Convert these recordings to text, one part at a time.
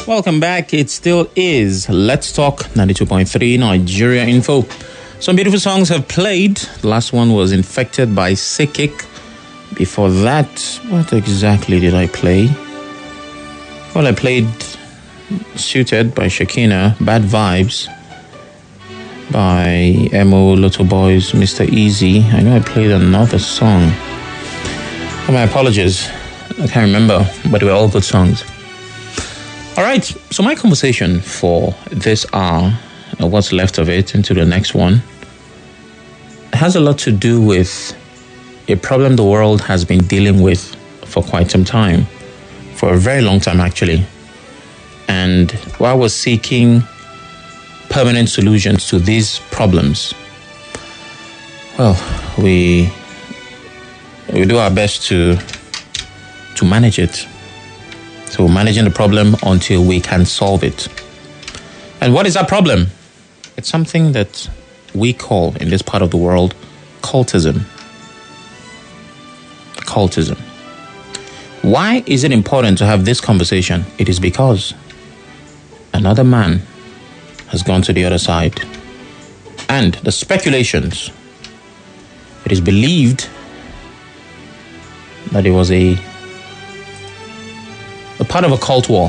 Welcome back. It still is Let's Talk 92.3 Nigeria Info. Some beautiful songs have played. The last one was Infected by Psychic. Before that, what exactly did I play? Well, I played Suited by Shakina, Bad Vibes by Emo, Little Boys, Mr. Easy. I know I played another song. Oh, my apologies. I can't remember, but they were all good songs. All right, so my conversation for this hour, what's left of it into the next one, has a lot to do with a problem the world has been dealing with for quite some time, for a very long time actually. And while we're seeking permanent solutions to these problems, well, we do our best to manage it. So managing the problem until we can solve it. And what is that problem? It's something that we call in this part of the world cultism. Cultism. Why is it important to have this conversation? It is because another man has gone to the other side. And the speculations, it is believed that it was a part of a cult war.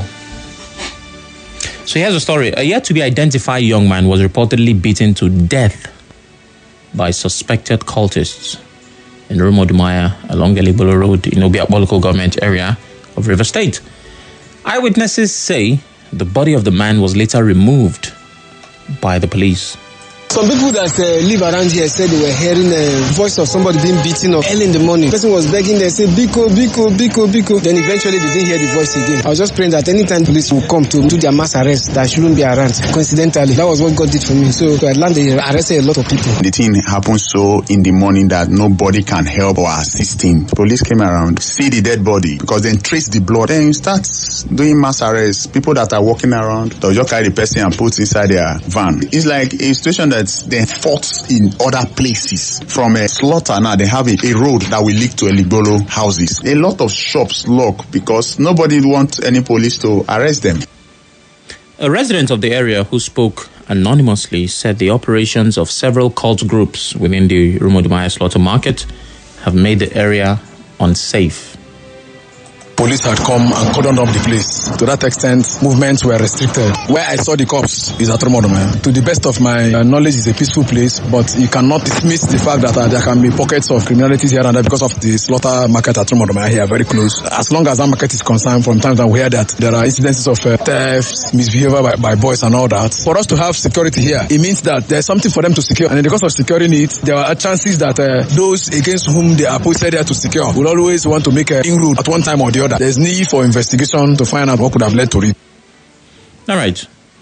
So here's a story. A yet to be identified young man was reportedly beaten to death by suspected cultists in Rumodumaya along Elibolo Road in Obiakpo local government area of River State. Eyewitnesses say the body of the man was later removed by the police. Some people that live around here said they were hearing a voice of somebody being beaten up early in the morning. The person was begging them, say, Biko, Biko, Biko, Biko. Then eventually they didn't hear the voice again. I was just praying that anytime police will come to do their mass arrest, that I shouldn't be around. Coincidentally, that was what God did for me. So at land, they arrested a lot of people. The thing happened so in the morning that nobody can help or assist him. Police came around, see the dead body, because then trace the blood. Then you start doing mass arrest. People that are walking around, they'll just carry the person and put inside their van. It's like a situation that they fought in other places. From a slaughter now, they have a road that will lead to Elibolo houses. A lot of shops lock because nobody wants any police to arrest them. A resident of the area who spoke anonymously said the operations of several cult groups within the Rumodumaya slaughter market have made the area unsafe. Police had come and cordoned up the place. To that extent, movements were restricted. Where I saw the cops is at Rumodumaya. To the best of my knowledge, it's a peaceful place, but you cannot dismiss the fact that there can be pockets of criminality here and there because of the slaughter market at Rumodumaya here, very close. As long as that market is concerned, from time to time we hear that there are incidences of theft, misbehavior by boys and all that. For us to have security here, it means that there's something for them to secure. And because of securing it, there are chances that those against whom they are posted here to secure will always want to make an inroad at one time or the other. There's need for investigation to find out what could have led to it. All right.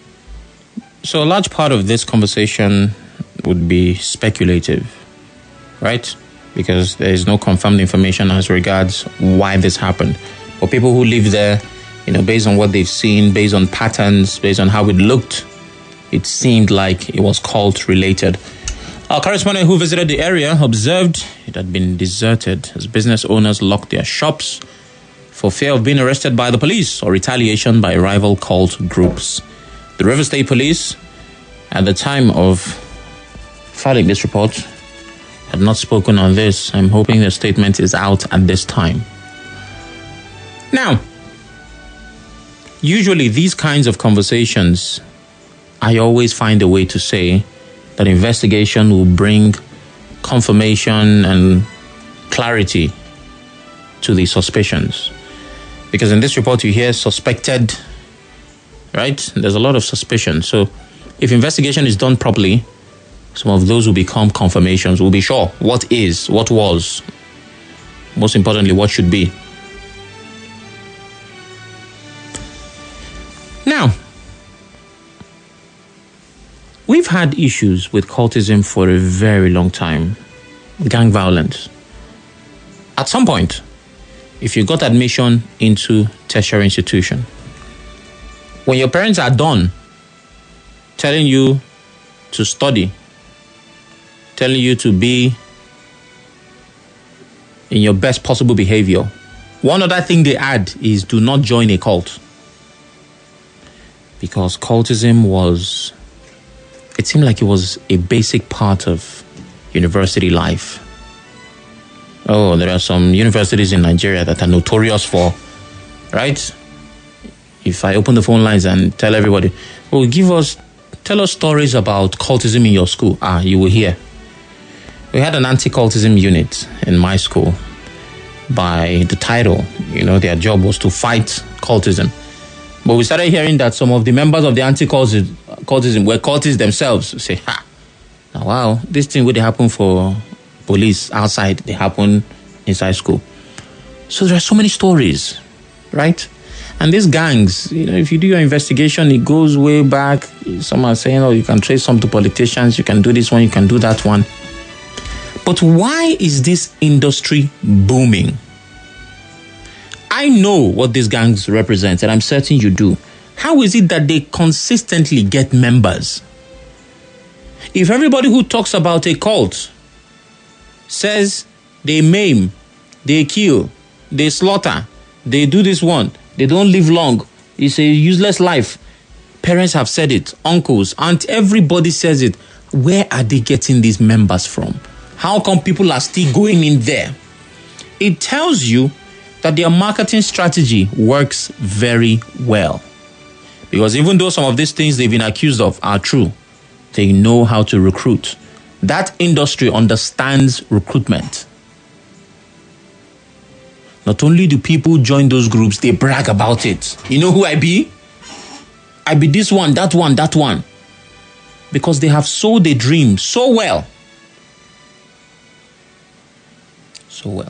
So a large part of this conversation would be speculative, right? Because there is no confirmed information as regards why this happened. But people who live there, based on what they've seen, based on patterns, based on how it looked, it seemed like it was cult related. Our correspondent who visited the area observed it had been deserted as business owners locked their shops for fear of being arrested by the police or retaliation by rival cult groups. The River State Police, at the time of filing this report, had not spoken on this. I'm hoping the statement is out at this time. Now, usually these kinds of conversations, I always find a way to say that investigation will bring confirmation and clarity to the suspicions. Because in this report you hear suspected, right? There's a lot of suspicion. So if investigation is done properly, some of those will become confirmations. We'll be sure what is, what was, most importantly, what should be. Now, we've had issues with cultism for a very long time. Gang violence. At some point, if you got admission into tertiary institution, when your parents are done telling you to study, telling you to be in your best possible behavior, one other thing they add is do not join a cult. because cultism it seemed like it was a basic part of university life. Oh, there are some universities in Nigeria that are notorious for, right? If I open the phone lines and tell everybody, oh, tell us stories about cultism in your school, you will hear. We had an anti-cultism unit in my school. By the title, their job was to fight cultism. But we started hearing that some of the members of the anti-cultism were cultists themselves. Say, now wow, this thing would happen for police outside, they happen inside school. So there are so many stories, right? And these gangs, if you do your investigation, it goes way back. Some are saying, you can trace some to politicians, you can do this one, you can do that one. But why is this industry booming? I know what these gangs represent, and I'm certain you do. How is it that they consistently get members? If everybody who talks about a cult says they maim, they kill, they slaughter, they do this one, they don't live long, it's a useless life. Parents have said it, uncles, aunt, everybody says it. Where are they getting these members from? How come people are still going in there? It tells you that their marketing strategy works very well. Because even though some of these things they've been accused of are true, they know how to recruit. That industry understands recruitment. Not only do people join those groups, they brag about it. You know who I be? I be this one, that one, that one. Because they have sold a dream so well. So well.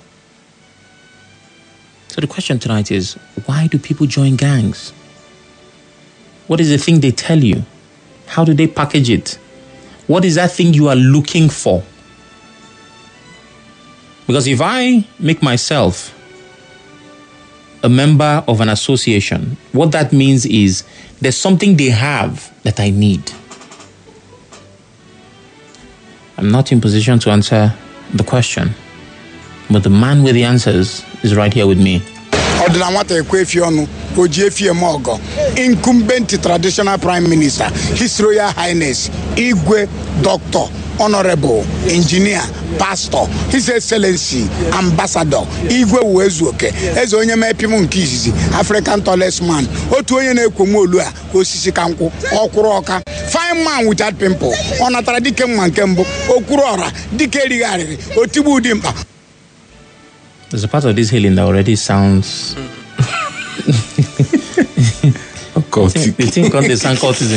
So the question tonight is, why do people join gangs? What is the thing they tell you? How do they package it? What is that thing you are looking for? Because if I make myself a member of an association, what that means is there's something they have that I need. I'm not in position to answer the question, but the man with the answers is right here with me. Incumbent traditional prime minister, His Royal Highness Igwe Dr. Honorable Engineer Pastor His Excellency Ambassador Igwe Uwezuoke eze onye mepimu nke izizi African tallest man otu onye na-ekwomu olu a osisi kankwụ ọkwụrụ ọka fine man without pimple ọ natara dike mma nke mbụ okwuru ọra dike erigharịrị otigbu ụdị mkpa. There's a part of this hailing that already sounds cultic. The thing called the sound cultism.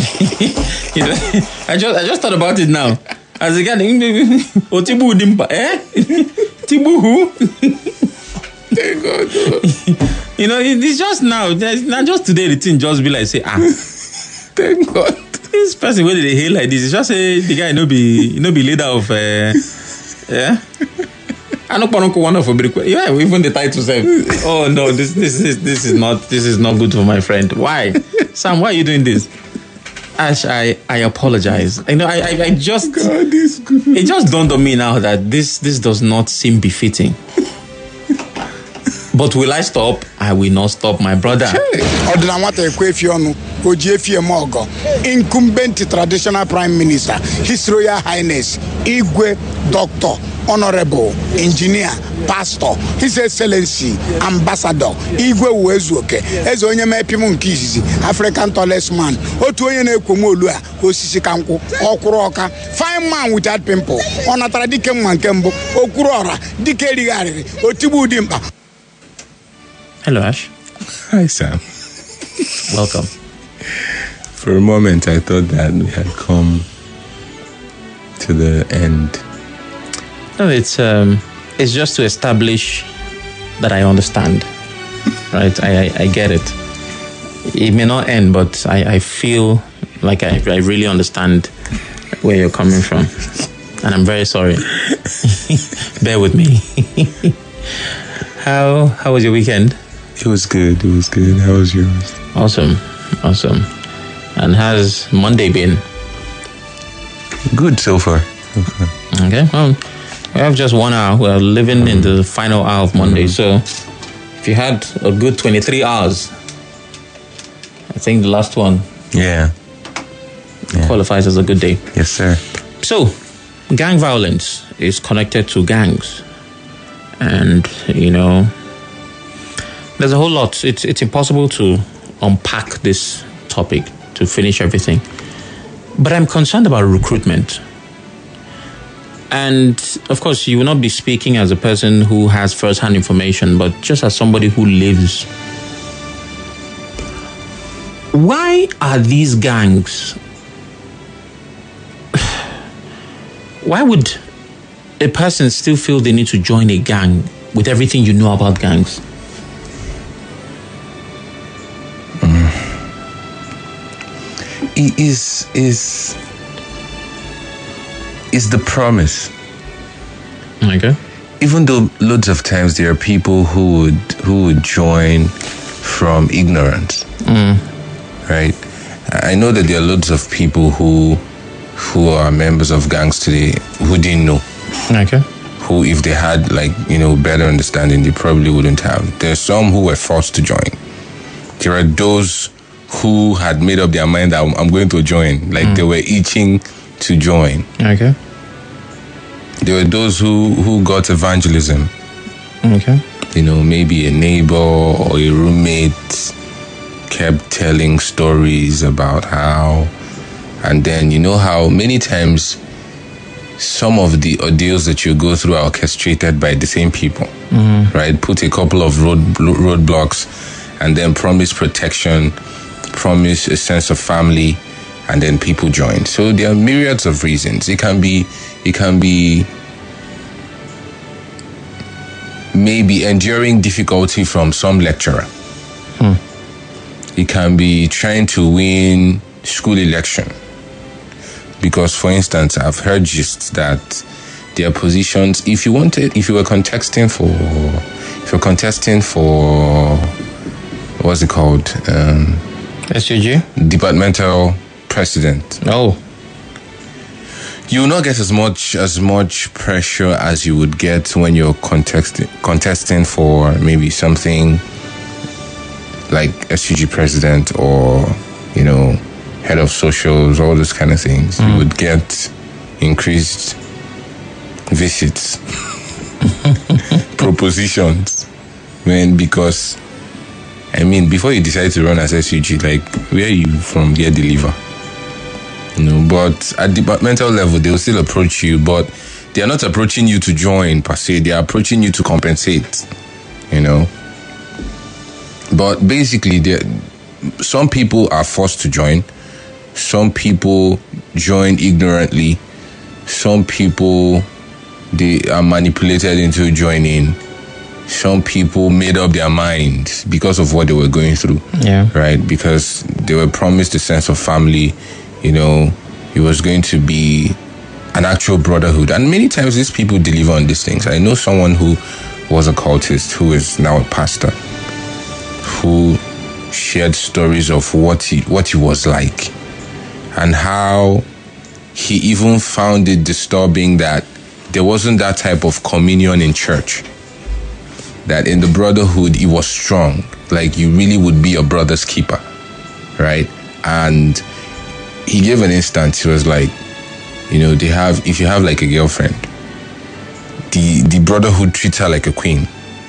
I just thought about it now. As again, Otibu Dimpa, Tibu who? Thank God. It's just now. Not just today. The thing just be like say, thank God. This person where did they hail like this? It's just the guy no be leader of I know one of even the title said, oh no, this is not good for my friend. Why? Sam, why are you doing this? Ash, I apologize. I just God is good. It just dawned on me now that this does not seem befitting. But will I stop? I will not stop, my brother. Incumbent traditional prime minister, His Royal Highness Igwe Dr. Honorable Engineer Pastor His Excellency Ambassador Igwe Uwezuoke eze onye mepimu nke izizi African tallest man otu onye na-ekwomu olu a osisi kankwụ ọkwụrụ ọka fine man without pimple ọ natara dike mma nke mbụ okwuru ọra dike erigharịrị otigbu ụdị mkpa. Hello, Ash. Hi, Sam. Welcome. For a moment, I thought that we had come to the end. No, it's just to establish that I understand, right? I get it. It may not end, but I feel like I really understand where you're coming from, and I'm very sorry. Bear with me. How was your weekend? It was good. How was yours? Awesome. And how's Monday been? Good so far. Okay. Well, we have just 1 hour. We're living in the final hour of Monday. So if you had a good 23 hours, think the last one Yeah. qualifies as a good day. Yes, sir. So, gang violence is connected to gangs. And, there's a whole lot. It's impossible to unpack this topic to finish everything. But I'm concerned about recruitment. And, of course, you will not be speaking as a person who has first-hand information, but just as somebody who lives. Why are these gangs... Why would a person still feel they need to join a gang with everything you know about gangs? It is the promise. Okay. Even though loads of times there are people who would join from ignorance, right? I know that there are loads of people who are members of gangs today who didn't know. Okay. Who, if they had better understanding, they probably wouldn't have. There's some who were forced to join. There are those who had made up their mind that I'm going to join. They were itching to join. Okay. There were those who got evangelism. Okay. Maybe a neighbor or a roommate kept telling stories about how, and then how many times some of the ordeals that you go through are orchestrated by the same people, right? Put a couple of roadblocks and then promise protection, promise a sense of family, and then people join. So there are myriads of reasons. It can be maybe enduring difficulty from some lecturer. It can be trying to win school election. Because, for instance, I've heard gists that their positions, if you were contesting for what's it called? SUG? Departmental president. Oh. You will not get as much pressure as you would get when you're contesting for maybe something like SUG president or, head of socials, all those kind of things. You would get increased visits, propositions. Because, before you decide to run as SUG, where are you from? There, deliver. But at departmental level, they will still approach you, but they are not approaching you to join per se. They are approaching you to compensate, But basically, some people are forced to join. Some people join ignorantly. Some people, they are manipulated into joining. Some people made up their minds because of what they were going through. Yeah. Right? Because they were promised a sense of family. It was going to be an actual brotherhood. And many times these people deliver on these things. I know someone who was a cultist who is now a pastor, who shared stories of what he was like and how he even found it disturbing that there wasn't that type of communion in church. That in the brotherhood, it was strong. You really would be your brother's keeper, right? And he gave an instance. He was like, if you have a girlfriend, the brotherhood treats her like a queen.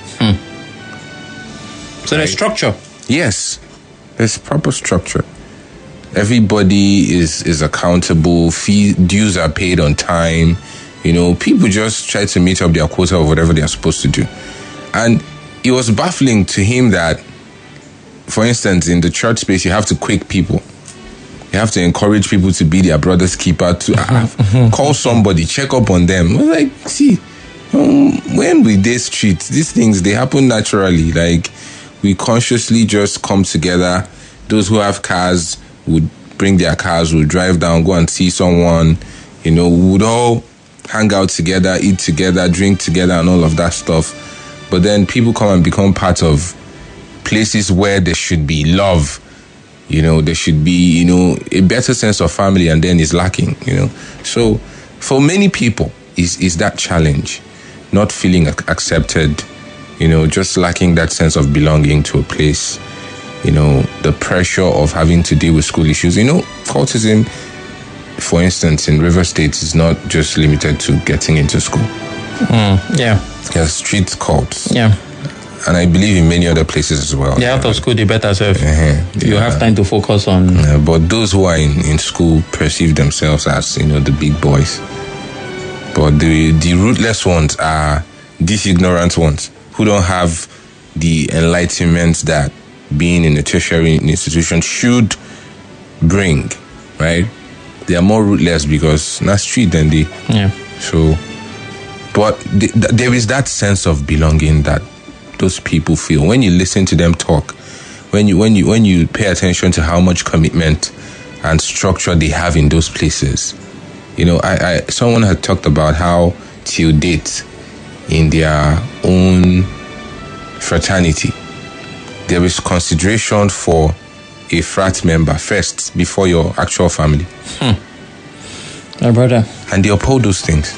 So there's structure. Yes, there's proper structure. Everybody is accountable. Dues are paid on time. People just try to meet up their quota of whatever they are supposed to do. And it was baffling to him that, for instance, in the church space, you have to quake people. You have to encourage people to be their brother's keeper, to call somebody, check up on them. I was see, when we day street, these things, they happen naturally. We consciously just come together. Those who have cars would bring their cars, would drive down, go and see someone. We would all hang out together, eat together, drink together, and all of that stuff. But then people come and become part of places where there should be love. There should be, a better sense of family, and then it's lacking, So for many people, is that challenge, not feeling accepted, just lacking that sense of belonging to a place. The the pressure of having to deal with school issues. Cultism, for instance, in River State is not just limited to getting into school. Yeah. There's street cults. Yeah. And I believe in many other places as well. Yeah, out of school, they better serve. You Yeah. have time to focus on. But those who are in school perceive themselves as, the big boys. But the rootless ones are these ignorant ones who don't have the enlightenment that being in a tertiary institution should bring, right? They are more rootless because not street than they. Yeah. So, but there is that sense of belonging that those people feel when you listen to them talk, when you pay attention to how much commitment and structure they have in those places. Someone had talked about how till date in their own fraternity there is consideration for a frat member first before your actual family. My brother. And they uphold those things.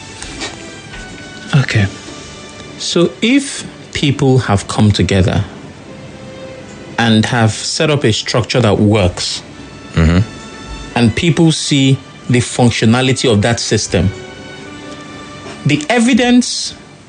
Okay. So if people have come together and have set up a structure that works, and people see the functionality of that system, the evidence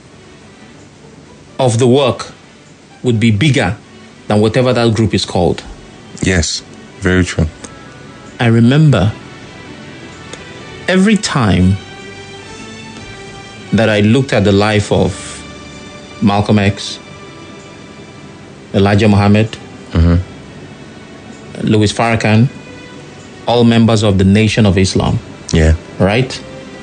of the work would be bigger than whatever that group is called. Yes, very true. I remember every time that I looked at the life of Malcolm X, Elijah Muhammad, Louis Farrakhan, all members of the Nation of Islam, Yeah. right?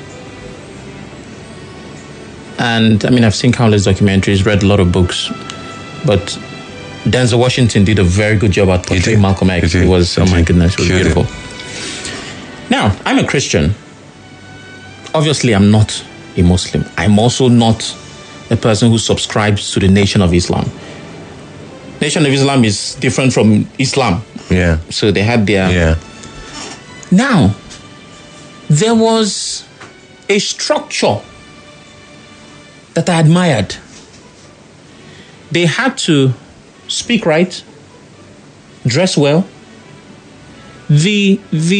And I've seen countless documentaries, read a lot of books, but Denzel Washington did a very good job at portraying Malcolm X. It was, oh my goodness, it was beautiful. Now, I'm a Christian. Obviously, I'm not a Muslim. I'm also not a person who subscribes to the Nation of Islam. Nation of Islam is different from Islam. Yeah. So they had their... Yeah. Now, there was a structure that I admired. They had to speak right, dress well. They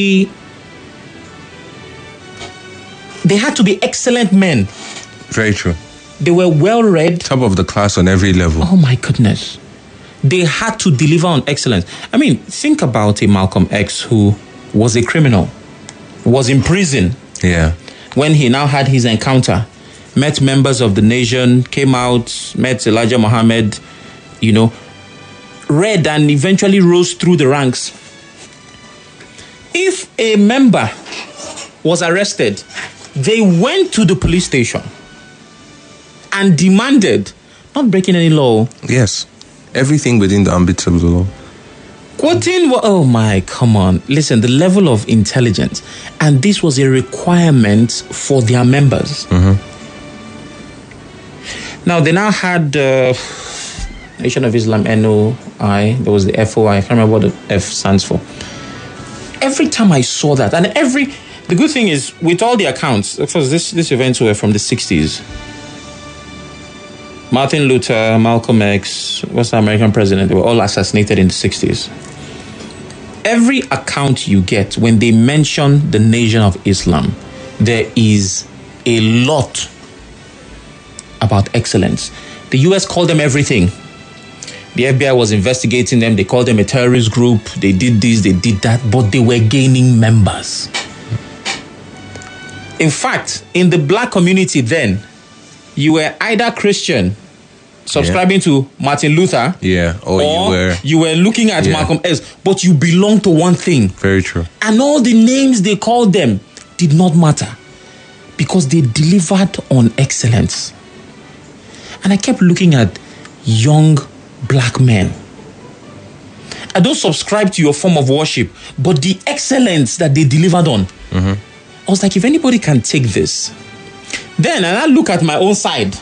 had to be excellent men. Very true. They were well read. Top of the class on every level. Oh my goodness. They had to deliver on excellence. Think about a Malcolm X who was a criminal, was in prison. Yeah. When he now had his encounter, met members of the nation, came out, met Elijah Muhammad, read and eventually rose through the ranks. If a member was arrested, they went to the police station and demanded, not breaking any law. Yes. Everything within the ambit of the law. Quoting, come on. Listen, the level of intelligence. And this was a requirement for their members. Now, they now had Nation of Islam, NOI. There was the FOI. I can't remember what the F stands for. Every time I saw that, and the good thing is, with all the accounts, of course, this events were from the 60s. Martin Luther, Malcolm X, what's the American president? They were all assassinated in the 60s. Every account you get, when they mention the Nation of Islam, there is a lot about excellence. The US called them everything. The FBI was investigating them. They called them a terrorist group. They did this, they did that, but they were gaining members. In fact, in the black community then, you were either Christian, subscribing to Martin Luther, or you were looking at Malcolm X, but you belonged to one thing. Very true. And all the names they called them did not matter because they delivered on excellence. And I kept looking at young black men. I don't subscribe to your form of worship, but the excellence that they delivered on. I was like, if anybody can take this, then and I look at my own side.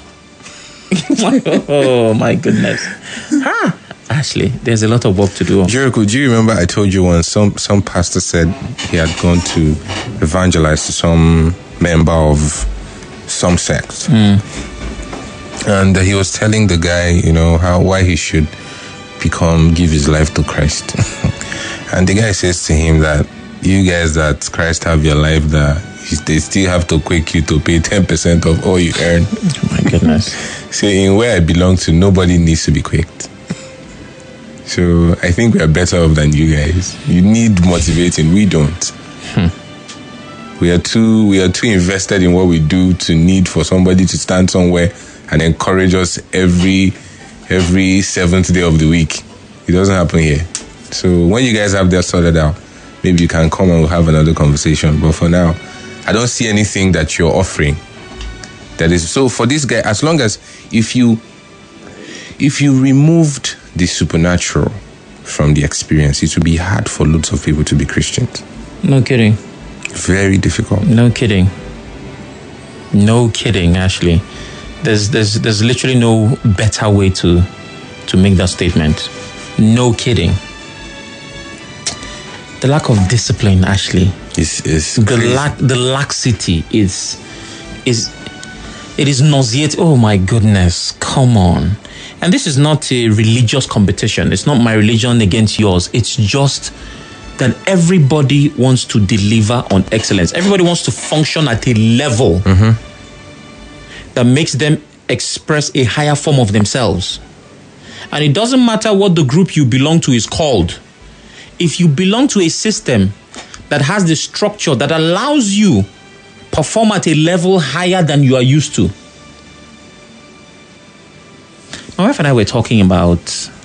Oh my goodness. Ashley, there's a lot of work to do. Jericho, do you remember I told you once some pastor said he had gone to evangelize to some member of some sect. And he was telling the guy, why he should give his life to Christ. And the guy says to him that you guys that Christ have your life, that they still have to quake you to pay 10% of all you earn. Oh my goodness. So in where I belong to, nobody needs to be quaked. So I think we are better off than you guys. You need motivating. We don't. We are too invested in what we do to need for somebody to stand somewhere and encourage us every 7th day of the week. It doesn't happen here. So when you guys have that sorted out, maybe you can come and we'll have another conversation. But for now, I don't see anything that you're offering that is so for this guy. As long as if you removed the supernatural from the experience, it would be hard for lots of people to be Christians. No kidding. Very difficult. No kidding. No kidding, Ashley. There's literally no better way to make that statement. No kidding. The lack of discipline, Ashley, is the laxity is nauseating. Oh my goodness, come on. And this is not a religious competition. It's not my religion against yours. It's just that everybody wants to deliver on excellence. Everybody wants to function at a level that makes them express a higher form of themselves. And it doesn't matter what the group you belong to is called. If you belong to a system that has the structure that allows you perform at a level higher than you are used to. My wife and I were talking about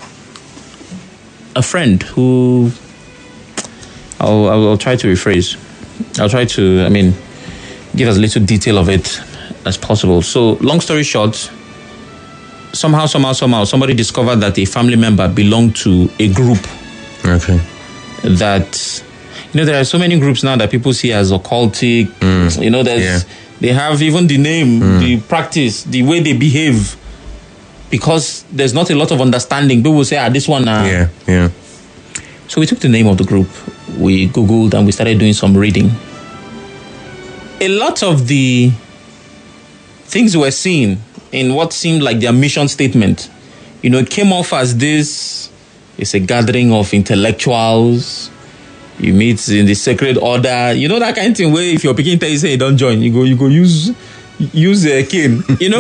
a friend who I'll try to rephrase. I'll try to, give as little detail of it as possible. So, long story short, somehow, somebody discovered that a family member belonged to a group. Okay. That, there are so many groups now that people see as occultic. They have even the name, the practice, the way they behave. Because there's not a lot of understanding. People will say, this one. Yeah. So we took the name of the group. We Googled and we started doing some reading. A lot of the things we're seeing in what seemed like their mission statement, it came off as this. It's a gathering of intellectuals. You meet in the sacred order. That kind of thing where if you're picking you say don't join, you go use a cane,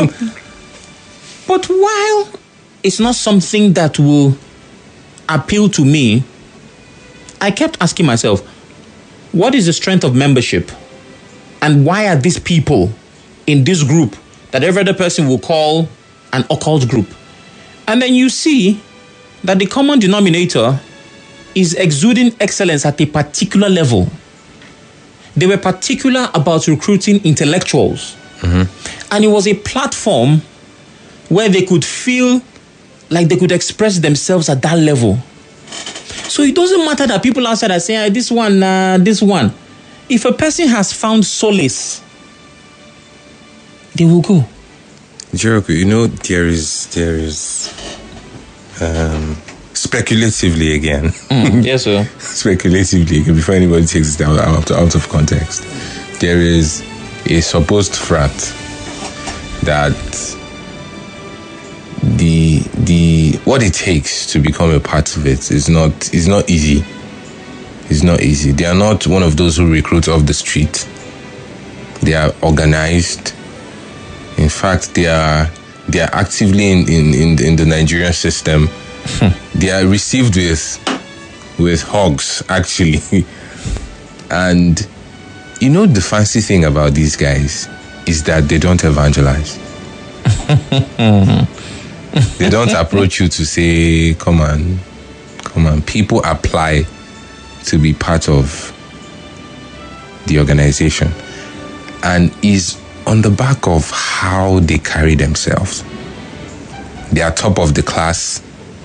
But while it's not something that will appeal to me, I kept asking myself, what is the strength of membership? And why are these people in this group that every other person will call an occult group? And then you see that the common denominator is exuding excellence at a particular level. They were particular about recruiting intellectuals. And it was a platform where they could feel like they could express themselves at that level. So it doesn't matter that people outside are saying, this one. If a person has found solace, they will go. Jericho, there is speculatively again. Yes, sir. Speculatively, before anybody takes it out of context, there is a supposed frat that the what it takes to become a part of it is not easy. It's not easy. They are not one of those who recruit off the street. They are organized. In fact, they are actively in the Nigerian system. They are received with hugs, actually. And the fancy thing about these guys is that they don't evangelize. They don't approach you to say, come on. People apply to be part of the organization. And is on the back of how they carry themselves. They are top of the class.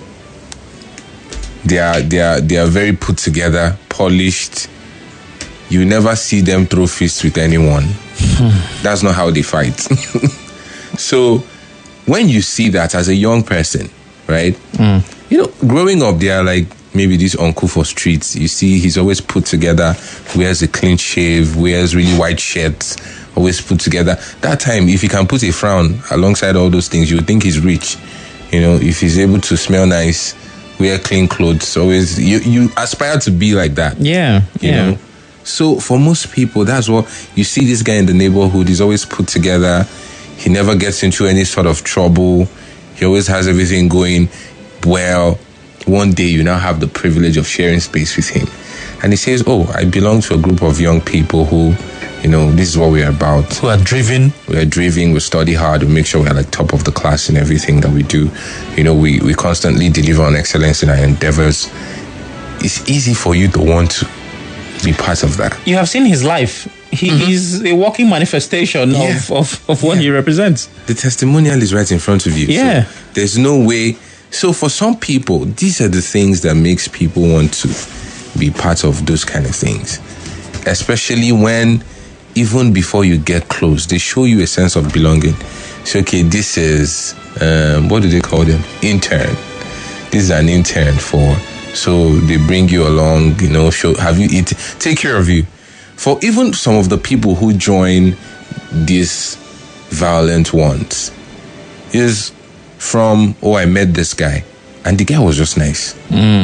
They are very put together, polished. You never see them throw fists with anyone. That's not how they fight. So when you see that as a young person, right? Growing up, they are like maybe this uncle for streets. You see, he's always put together, wears a clean shave, wears really white shirts, always put together. That time, if he can put a frown alongside all those things, you would think he's rich. If he's able to smell nice, wear clean clothes. Always, you aspire to be like that. Yeah. You know? So for most people, that's what you see. This guy in the neighborhood, he's always put together. He never gets into any sort of trouble. He always has everything going well. One day you now have the privilege of sharing space with him. And he says, oh, I belong to a group of young people who, you know, this is what we're about. Who are driven. We're driven, we study hard, we make sure we're like top of the class in everything that we do. You know, we constantly deliver on excellence in our endeavors. It's easy for you to want to be part of that. You have seen his life. He is a walking manifestation of what he represents. The testimonial is right in front of you. Yeah. So there's no way. So for some people, these are the things that makes people want to be part of those kind of things. Especially when, even before you get close, they show you a sense of belonging. So, okay, this is, what do they call them? Intern. This is an intern for, so they bring you along, you know, have you eaten, take care of you. For even some of the people who join these violent ones, is from, oh, I met this guy, and the guy was just nice.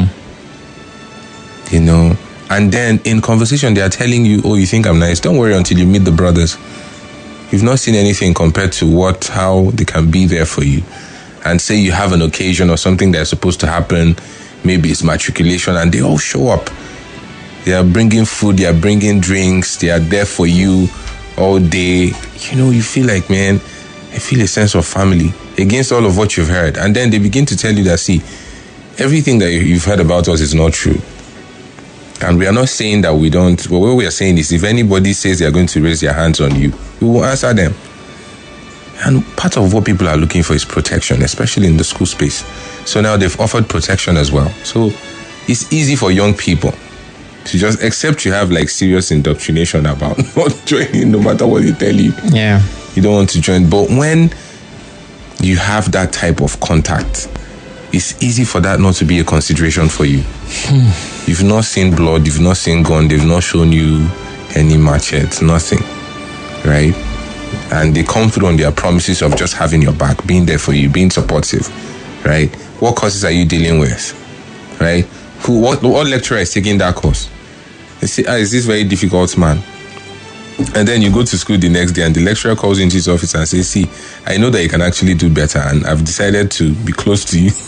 You know, and then in conversation, they are telling you, oh, you think I'm nice? Don't worry until you meet the brothers. You've not seen anything compared to how they can be there for you. And say you have an occasion or something that's supposed to happen, maybe it's matriculation, and they all show up. They are bringing food, they are bringing drinks, they are there for you all day. You know, you feel like, man, I feel a sense of family against all of what you've heard. And then they begin to tell you that, see, everything that you've heard about us is not true. And we are not saying that we don't, but what we are saying is if anybody says they are going to raise their hands on you, we will answer them. And part of what people are looking for is protection, especially in the school space. So now they've offered protection as well. So it's easy for young people to just, except you have like serious indoctrination about not joining no matter what they tell you. Yeah. You don't want to join. But when you have that type of contact, it's easy for that not to be a consideration for you. You've not seen blood, you've not seen gun, they've not shown you any machetes, nothing, right? And they come through on their promises of just having your back, being there for you, being supportive, right? What courses are you dealing with, right? What lecturer is taking that course? They say, is this very difficult, man? And then you go to school the next day and the lecturer calls you into his office and says, see, I know that you can actually do better and I've decided to be close to you.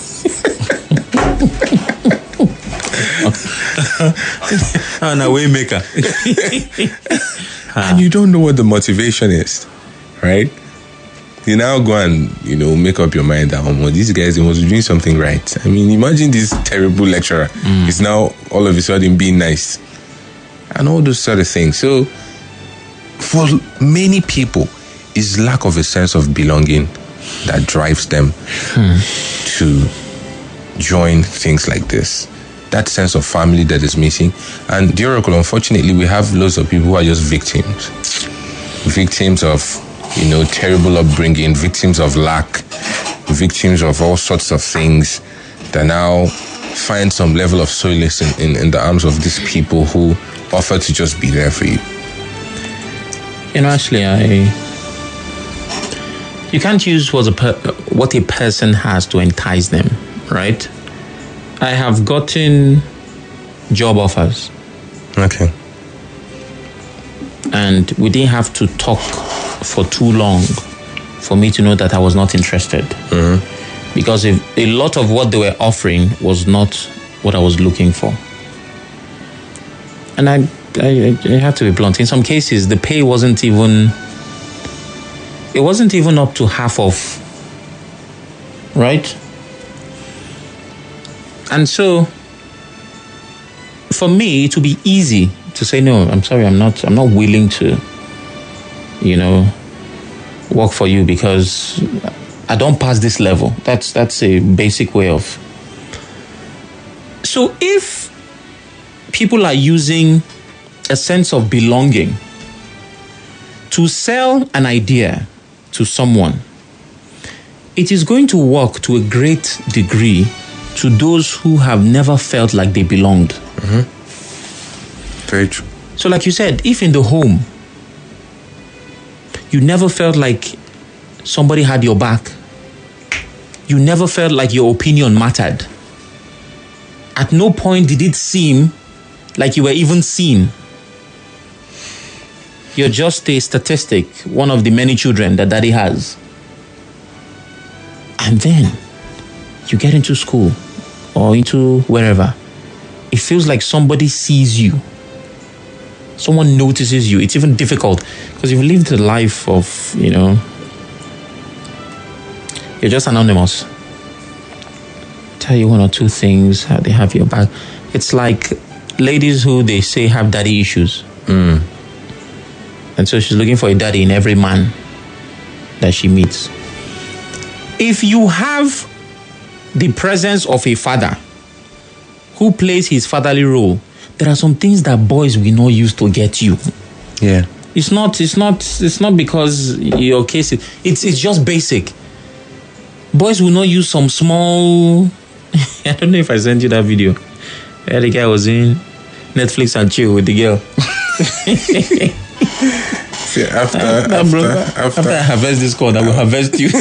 And a way maker. And you don't know what the motivation is, right? You now go and, you know, make up your mind that, oh, these guys, they must be doing something right. I mean, imagine this terrible lecturer is now all of a sudden being nice. And all those sort of things. So, for many people, it's lack of a sense of belonging that drives them to join things like this. That sense of family that is missing. And the Oracle, unfortunately, we have loads of people who are just victims. Victims of, you know, terrible upbringing, victims of lack, victims of all sorts of things that now find some level of solace in the arms of these people who offer to just be there for you. You know, actually, you can't use what a person has to entice them, right? I have gotten job offers. Okay. And we didn't have to talk for too long for me to know that I was not interested. Mm-hmm. Because a lot of what they were offering was not what I was looking for. And I have to be blunt. In some cases, the pay wasn't even up to half of, right? And so, for me, it would be easy to say, no, I'm sorry, I'm not willing to, you know, work for you because I don't pass this level. That's a basic way of. So if people are using a sense of belonging to sell an idea to someone, it is going to work to a great degree to those who have never felt like they belonged. Mm-hmm. Very true. So like you said, if in the home, you never felt like somebody had your back, you never felt like your opinion mattered, At no point did it seem like you were even seen. You're just a statistic, one of the many children that daddy has. And then you get into school or into wherever. It feels like somebody sees you. Someone notices you. It's even difficult because you've lived a life of, you're just anonymous. Tell you one or two things, how they have your back. It's like ladies who they say have daddy issues. And so she's looking for a daddy in every man that she meets. If you have the presence of a father who plays his fatherly role, there are some things that boys will not use to get you. Yeah. It's not because your case it's just basic. Boys will not use some small I don't know if I sent you that video. Where the guy was in Netflix and chill with the girl. See, after I harvest this call, I will harvest you.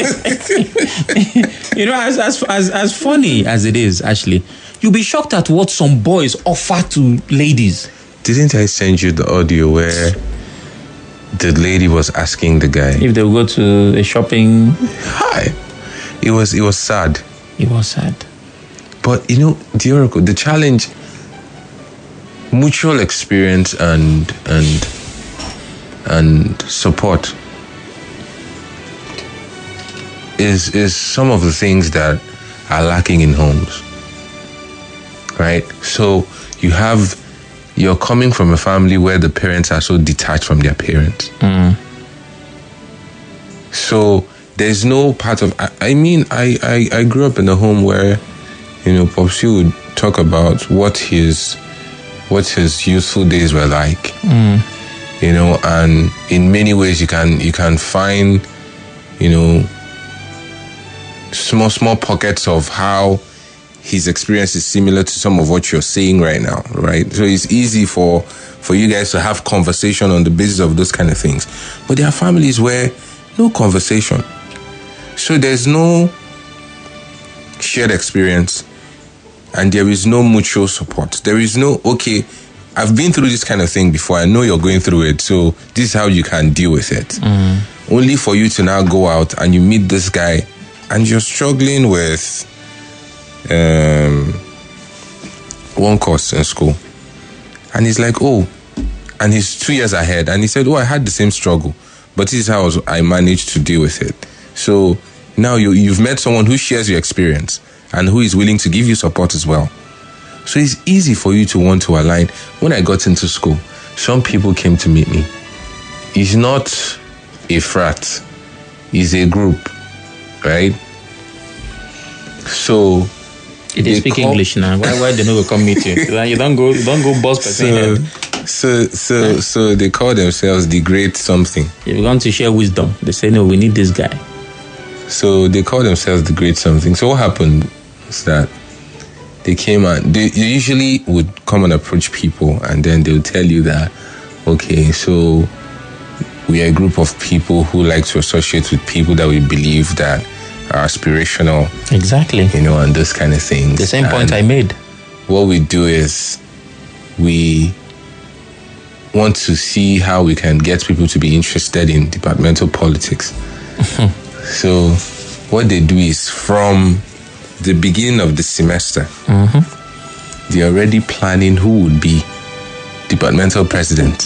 As funny as it is, actually, you'll be shocked at what some boys offer to ladies. Didn't I send you the audio where the lady was asking the guy if they will go to a shopping? Hi. It was sad. It was sad. But the oracle, the challenge, mutual experience and support is some of the things that are lacking in homes. Right? So you're coming from a family where the parents are so detached from their parents. So there's no part of, I grew up in a home where, Popsy would talk about what his youthful days were like. And in many ways you can find, small pockets of how his experience is similar to some of what you're saying right now, right? So it's easy for you guys to have conversation on the basis of those kind of things. But there are families where no conversation. So there's no shared experience and there is no mutual support. There is no, okay, I've been through this kind of thing before. I know you're going through it. So this is how you can deal with it. Only for you to now go out and you meet this guy and you're struggling with one course in school. And he's like, oh, and he's 2 years ahead. And he said, oh, I had the same struggle, but this is how I managed to deal with it. So now you've met someone who shares your experience and who is willing to give you support as well. So it's easy for you to want to align. When I got into school, some people came to meet me. It's not a frat. It's a group, right? So they speak English now. Why they never come meet you? You don't go boss person. So they call themselves the great something. You've gone to share wisdom. They say, no, we need this guy. So they call themselves the great something. So what happened is that they came and they usually would come and approach people and then they'll tell you that, okay, so we are a group of people who like to associate with people that we believe that are aspirational. Exactly. And those kind of things. The same point I made. What we do is we want to see how we can get people to be interested in departmental politics. So what they do is from the beginning of the semester, they're already planning who would be departmental president.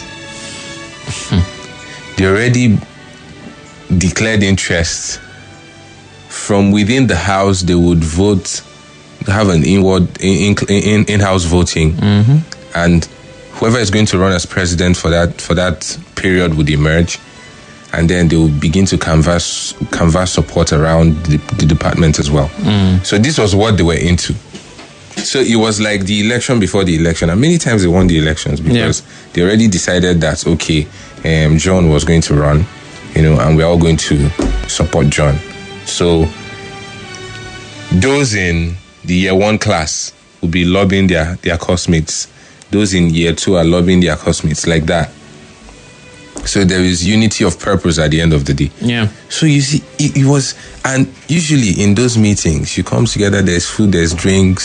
They already declared interest. From within the house, they would vote, have an in-house voting, and whoever is going to run as president for that period would emerge, and then they will begin to canvass support around the department as well. So this was what they were into. So it was like the election before the election, and many times they won the elections because they already decided that, okay, John was going to run, and we're all going to support John. So those in the year 1 class will be lobbying their classmates. Those in year 2 are lobbying their classmates, like that. So there is unity of purpose at the end of the day. Yeah. So you see, it was, and usually in those meetings, you come together, there's food, there's drinks,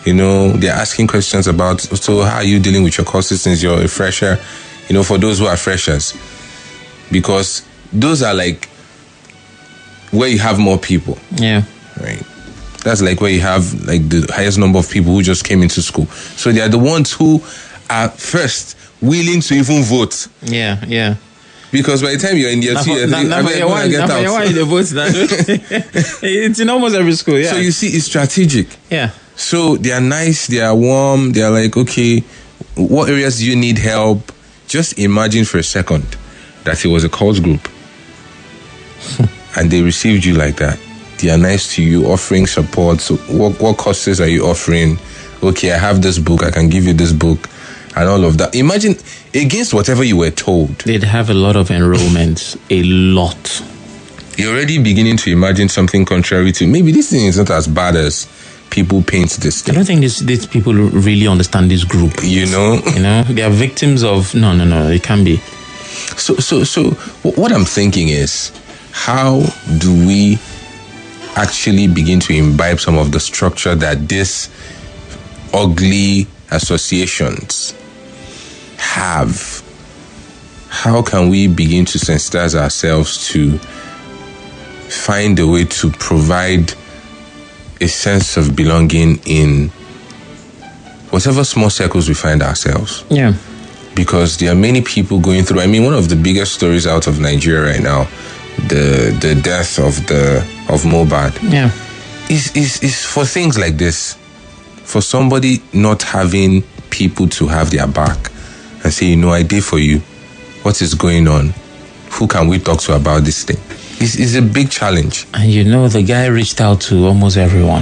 They're asking questions about, so how are you dealing with your courses since you're a fresher? For those who are freshers. Because those are like where you have more people. Yeah. Right. That's like where you have like the highest number of people who just came into school. So they are the ones who are first willing to even vote. Yeah. Because by the time you're in year 2, you're thinking, I get out. Why they vote that? It's in almost every school, yeah. So you see, it's strategic. Yeah. So they are nice, they are warm, they are like, okay, what areas do you need help? Just imagine for a second that it was a cult group. And they received you like that. They are nice to you, offering support. So what courses are you offering? Okay, I have this book, I can give you this book, and all of that. Imagine, against whatever you were told. They'd have a lot of enrollments. A lot. You're already beginning to imagine something contrary to, maybe this thing is not as bad as people paint this thing. I don't think these people really understand this group. They are victims of, no, it can't be. So what I'm thinking is, how do we actually begin to imbibe some of the structure that these ugly associations have? How can we begin to sensitize ourselves to find a way to provide a sense of belonging in whatever small circles we find ourselves? Yeah. Because there are many people going through, one of the biggest stories out of Nigeria right now, the death of Mohbad, is for things like this. For somebody not having people to have their back and say, I did for you. What is going on? Who can we talk to about this thing? It's a big challenge. And the guy reached out to almost everyone.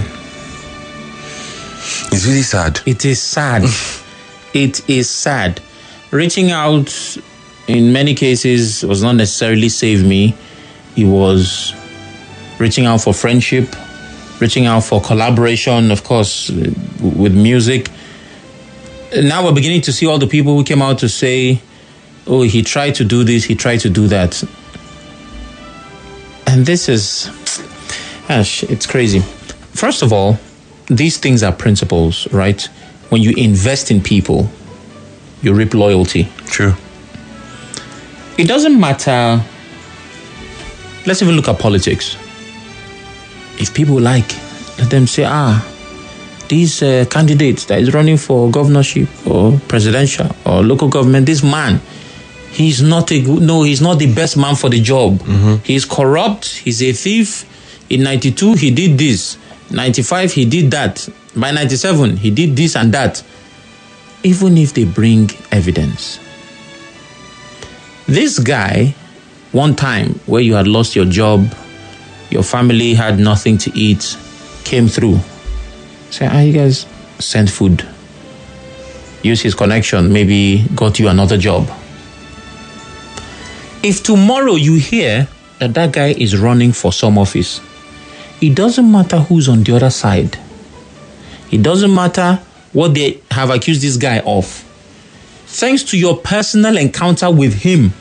It's really sad. It is sad. It is sad. Reaching out, in many cases, was not necessarily save me. It was reaching out for friendship, reaching out for collaboration, of course, with music. Now we're beginning to see all the people who came out to say, oh, he tried to do this, he tried to do that. And this is, it's crazy. First of all, these things are principles, right? When you invest in people, you reap loyalty. True. It doesn't matter. Let's even look at politics. If people let them say, these candidates that is running for governorship or presidential or local government, this man, he's not the best man for the job. Mm-hmm. He's corrupt. He's a thief. In 92, he did this. 95, he did that. By 97, he did this and that. Even if they bring evidence. This guy, one time where you had lost your job, your family had nothing to eat, came through. Say, you guys send food. Use his connection, maybe got you another job. If tomorrow you hear that guy is running for some office, it doesn't matter who's on the other side. It doesn't matter what they have accused this guy of. Thanks to your personal encounter with him,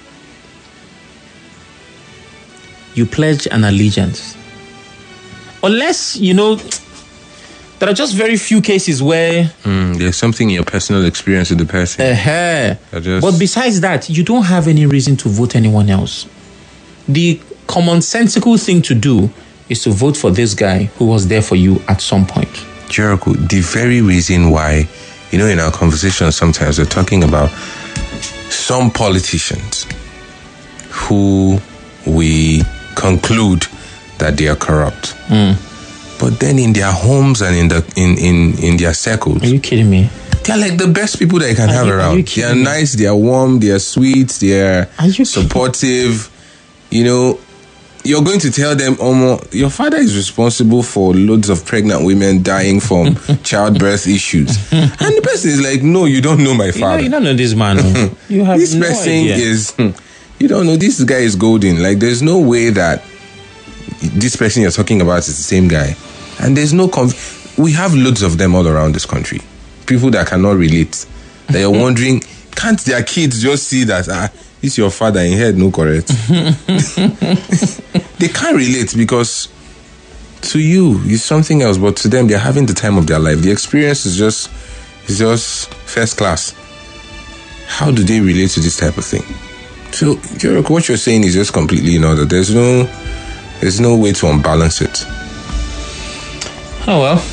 you pledge an allegiance. Unless, there are just very few cases where... there's something in your personal experience with the person. But besides that, you don't have any reason to vote anyone else. The commonsensical thing to do is to vote for this guy who was there for you at some point. Jericho, the very reason why, in our conversations sometimes we're talking about some politicians who we conclude that they are corrupt. But then in their homes and in their circles... Are you kidding me? They're like the best people that you can have around. They are nice, they are warm, they are sweet, they are supportive. You're going to tell them, your father is responsible for loads of pregnant women dying from childbirth issues. And the person is like, no, you don't know my father. You don't know this man. You have this no person idea. is... You don't know, this guy is golden. Like, there's no way that this person you're talking about is the same guy. And there's no... we have loads of them all around this country. People that cannot relate. They are wondering, can't their kids just see that, it's your father in head, no correct? They can't relate because to you is something else, but to them, they're having the time of their life. The experience is just first class. How do they relate to this type of thing? So, Jericho, what you're saying is just completely in order. There's no way to unbalance it. Oh well.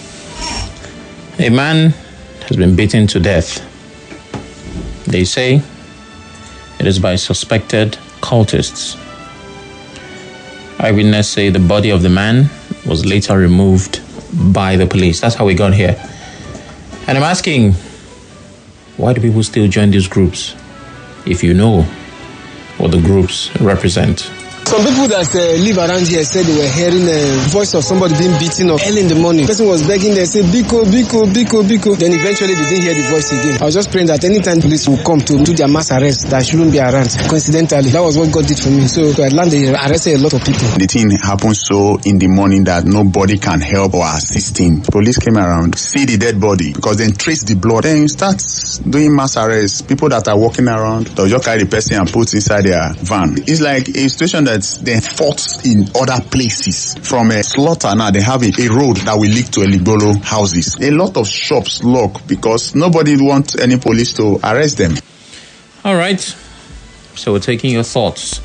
A man has been beaten to death. They say it is by suspected cultists. Eyewitnesses say the body of the man was later removed by the police. That's how we got here. And I'm asking, why do people still join these groups if you know what the groups represent? Some people that live around here said they were hearing a voice of somebody being beaten up early in the morning. The person was begging them, say, Biko, Biko, Biko, Biko. Then eventually they didn't hear the voice again. I was just praying that anytime police will come to do their mass arrest, that I shouldn't be around. Coincidentally, that was what God did for me. So at land, they arrested a lot of people. The thing happened so in the morning that nobody can help or assist him. Police came around, see the dead body, because then trace the blood. Then you start doing mass arrest. People that are walking around, they'll just carry the person and put inside their van. It's like a situation that they fought in other places. From a slaughter now, they have a road that will lead to Eligbolo houses. A lot of shops lock because nobody wants any police to arrest them. All right. So we're taking your thoughts.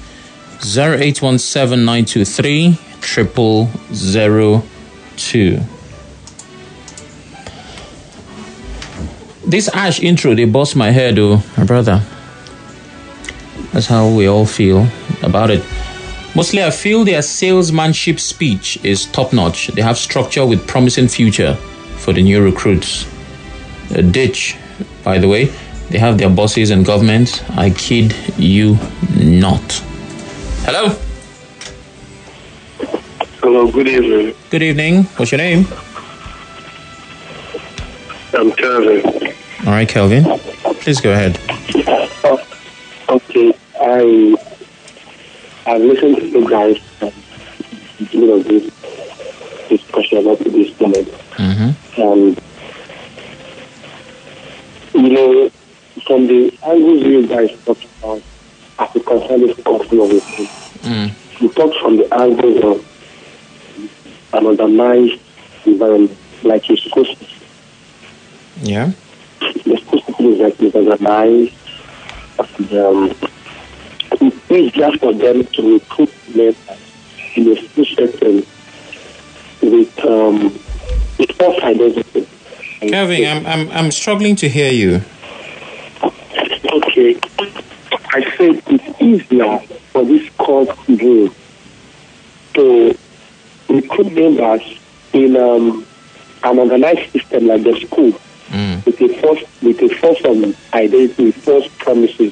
0817-923-0002. This Ash intro, they bust my head, oh, my brother. That's how we all feel about it. Mostly, I feel their salesmanship speech is top-notch. They have structure with promising future for the new recruits. A ditch, by the way. They have their bosses and government. I kid you not. Hello? Hello, good evening. Good evening. What's your name? I'm Kelvin. All right, Kelvin. Please go ahead. Okay, I've listened to you guys, this discussion up to this moment. Mm-hmm. From the angles you guys talked about, as a conservative country of it, you talked from the angles of an organized environment, like you're supposed to. Yeah. The school is like it's organized. It's easier for them to recruit men in a school setting with false identity. Kelvin, I'm struggling to hear you. Okay. I said it's easier for this cult group to recruit members in an organized system like the school with a false identity, with false promises.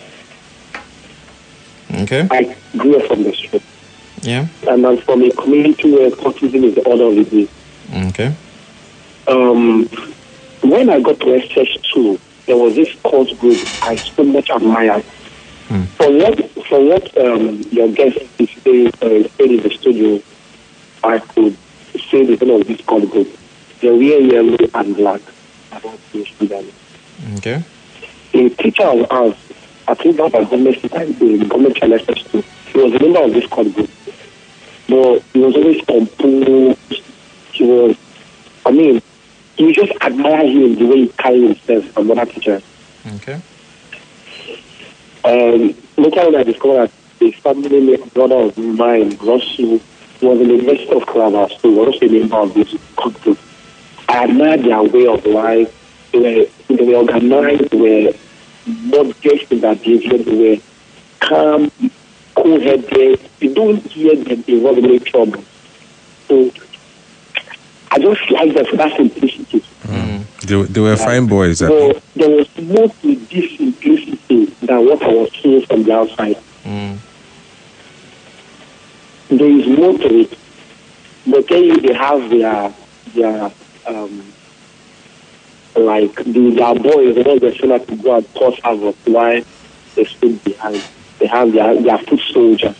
Okay. I grew up from the street. Yeah. And I'm from a community where cultism is the order of the day. Okay. When I got to SS2, there was this cult group I so much admired. From what your guest is saying in the studio, I could say the name of this cult group. They wear yellow and black. Okay. A teacher of ours, I think that was government child SS2. He was a member of this cult group. But he was always composed. You just admire him the way he carried himself from other teachers. Okay. Later on, I discovered that a family brother of mine, Russell, was in the University of Calabar, so he was also a member of this cult group. I admired their way of life. They were organized, they were modest in their behavior, they were calm, cool-headed. You don't hear them involved in any trouble. So I just like that for that simplicity. They were fine boys. But there was more to this simplicity than what I was seeing from the outside. There is more to it. But then they have their boys, the ones that should have to go and cause havoc while they stood behind. They have their foot soldiers.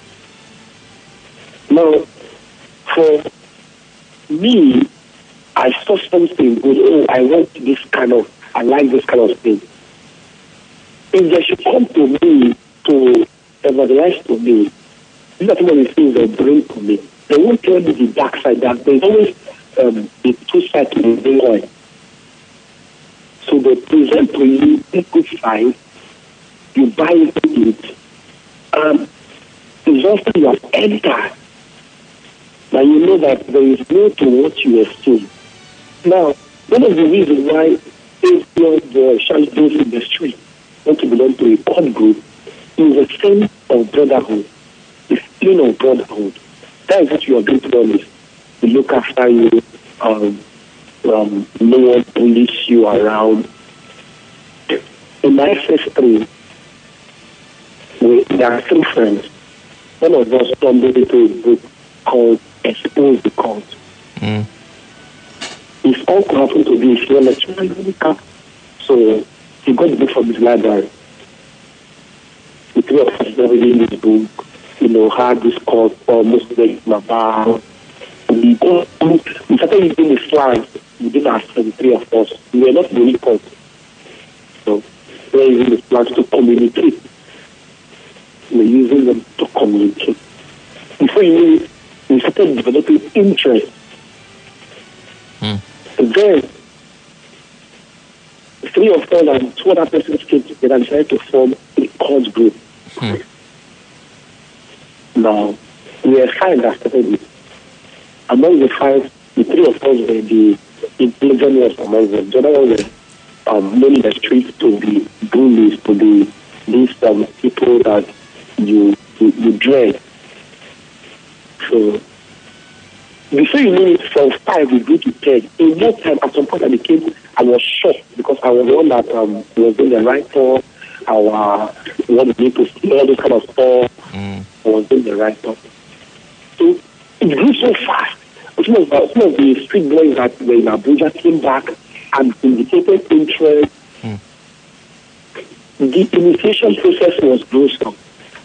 Now, for me, I saw something good. I like this kind of thing. If they should come to me to evangelize to me, these are some of the things they bring to me. They won't tell you the dark side. There's always the two sides to the coin. So they present to you the good side, you buy it, it's also you have entered. Now you know that there is more to what you are seeing. Now, one of the reasons why these young boys, shy those in the street, want to belong to a cult group is a sense of brotherhood, the feeling of brotherhood. That is what you are being promised. We look after you, no one bullies you around. In my ancestry, there are three friends. One of us stumbled into a book called Expose the Cult. His uncle happened to be a senior lecturer in America, so he got the book from his library. The three of us reading this book, had this cult almost like about. We started using the slang within us, the three of us. We were not really cult. So we were using the slangs to communicate. We were using them to communicate. Before you knew it, we started developing interest. Then, three of us and two other persons came together and decided to form a cult group. Now, we were five that started it. Among the five, the three of us were the intelligent ones among them. The other ones were known in the streets to be bullies, to be these people that you dread. So, before you know it, from 5 we grew to 10. In that time, at some point I was shocked because I was the one that was doing the right talk. I wanted to see all this kind of stuff. I was doing the right talk. So it grew so fast. Some of the street boys that were in Abuja came back and indicated interest. The initiation process was gruesome.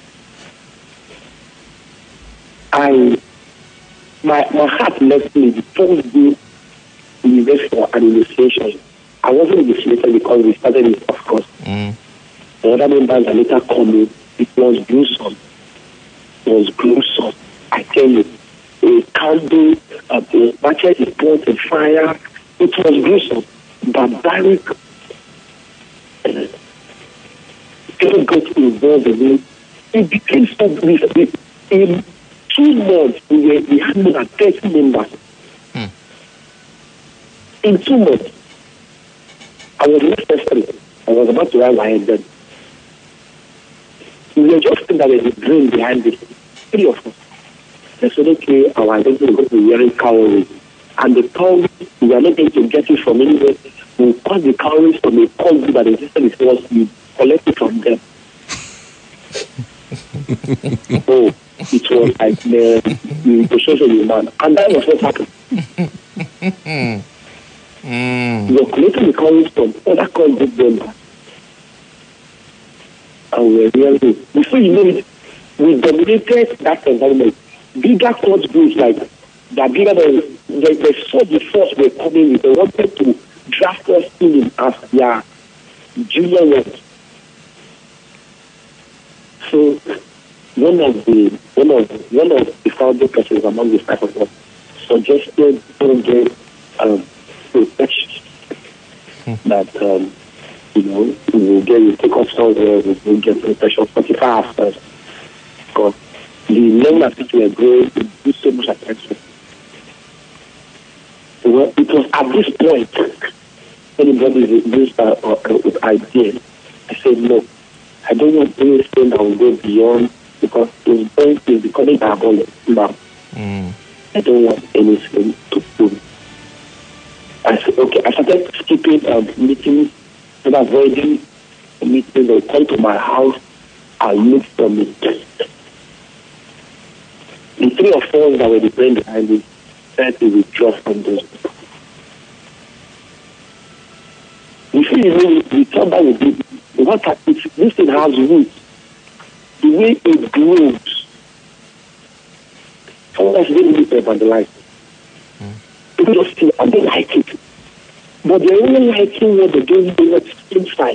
My heart left me the first day we went for an initiation. I wasn't initiated because we started it, of course. The other members are later coming. It was gruesome. I tell you. A candle, a bucket is burnt in fire. It was gruesome. Barbaric. People got involved in it. It became so gruesome. In 2 months, we had more than 30 members. In 2 months, I was necessary. I was about to write my head then. We were just thinking that there's a dream behind this. 3 of us. They said, okay, our identity is going to be wearing cowries. And the cowries, we are not going to get it from anywhere. We cut the cowries from a cult that existed before us. We collect it from them. So it was like the social man. And that was what happened. We were collecting the cowries from other cult group members. And we were really, before you know it, we dominated that environment. Bigger cult groups like that, bigger than they saw the force were coming with. They wanted to draft us in as their junior ones. So one of the founding persons among the 5 of us suggested to get protection that we will take off somewhere, we will get protection 45 hours because the level at which we are growing is so much attention. Well, it was at this point anybody with ideas. I said no. I don't want anything that will go beyond because it's becoming diabolic now. I don't want anything to do. I said okay. I started skipping meetings and avoiding meetings. They come to my house and look for me. The 3 of us that were the brain behind it tried to withdraw from those people. You see, we thought that would be what this thing has roots. The way it grows. Sometimes they really evangelize. People just feel and they like it. But they're only liking what they don't know what's inside.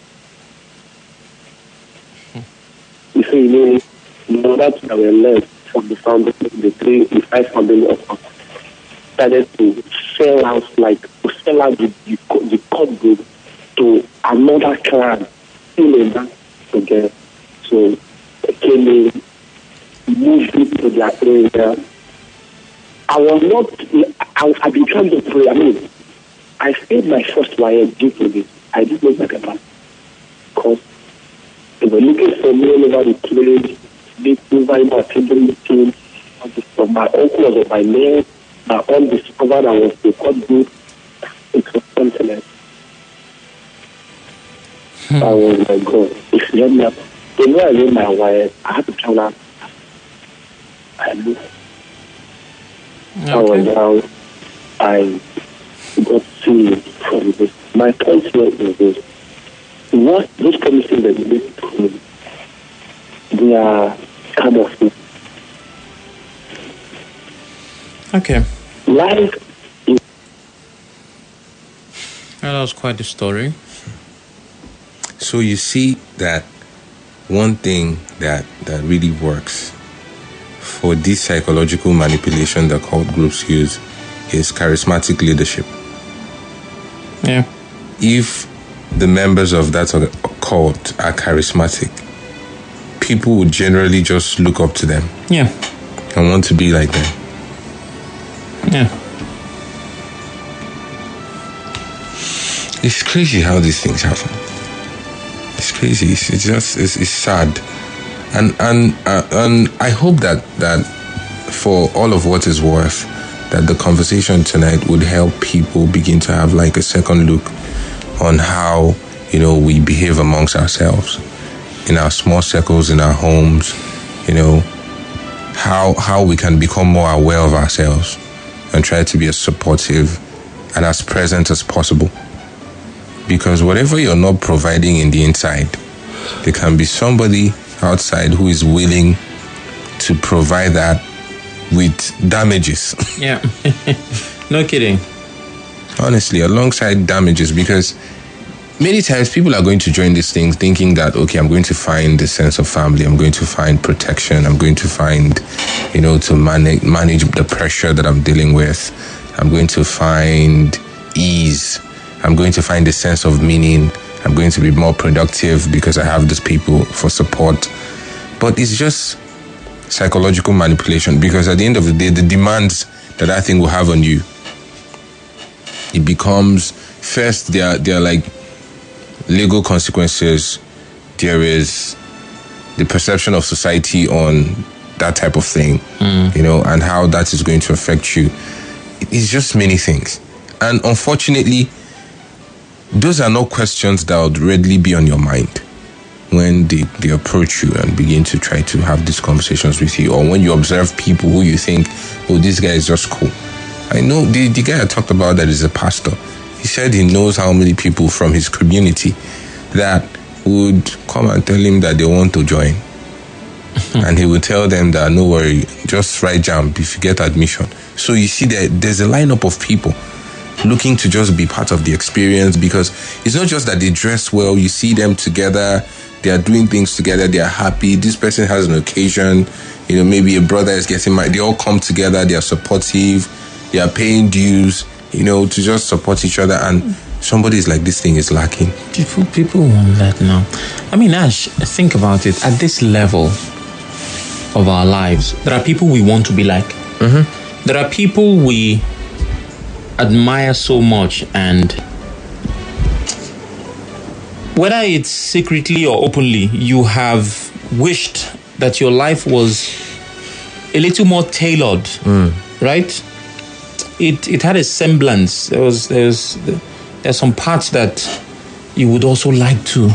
You see, that's how we learned of the foundation, the 5 foundation of us started to sell out the code group to another clan still in that together. So they came in, moved it to their area. I began to pray. I failed my first wire due to this. I didn't know that about because they were looking for me all over the place. They provided my children meetings. My uncle was on my name. My aunt discovered I was the code group. It was something else. I was like, God, if you had me up, I knew my wire, I had to travel out. I moved. Okay. I was down. I got serious from this. My point here is this. What those promises that you make to me, they are kind of things. Okay. Life is... Well, that was quite a story. So you see that one thing that really works for this psychological manipulation that cult groups use is charismatic leadership. Yeah. If the members of that cult are charismatic, people would generally just look up to them. Yeah. And want to be like them. Yeah. It's crazy how these things happen. It's crazy. It's sad. And I hope that for all of what is worth, that the conversation tonight would help people begin to have like a second look on how, we behave amongst ourselves, in our small circles, in our homes, how we can become more aware of ourselves and try to be as supportive and as present as possible. Because whatever you're not providing in the inside, there can be somebody outside who is willing to provide that with damages. Yeah. No kidding. Honestly, alongside damages, because many times people are going to join these things thinking that, okay, I'm going to find a sense of family, I'm going to find protection, I'm going to find, to manage the pressure that I'm dealing with, I'm going to find ease, I'm going to find a sense of meaning, I'm going to be more productive because I have these people for support. But it's just psychological manipulation, because at the end of the day, the demands that thing will have on you, it becomes, first, they're like legal consequences. There is the perception of society on that type of thing, and how that is going to affect you. It's just many things. And unfortunately, those are not questions that would readily be on your mind when they approach you and begin to try to have these conversations with you, or when you observe people who you think, oh, this guy is just cool. I know the guy I talked about that is a pastor. He said he knows how many people from his community that would come and tell him that they want to join. And he would tell them that, no worry, just write JAMB if you get admission. So you see that there's a lineup of people looking to just be part of the experience, because it's not just that they dress well, you see them together, they are doing things together, they are happy, this person has an occasion, maybe a brother is getting married, they all come together, they are supportive, they are paying dues, to just support each other, and somebody is like, this thing is lacking. People want that now. Ash, think about it. At this level of our lives, there are people we want to be like. Mm-hmm. There are people we admire so much, and whether it's secretly or openly, you have wished that your life was a little more tailored, right? It had a semblance. There's some parts that you would also like to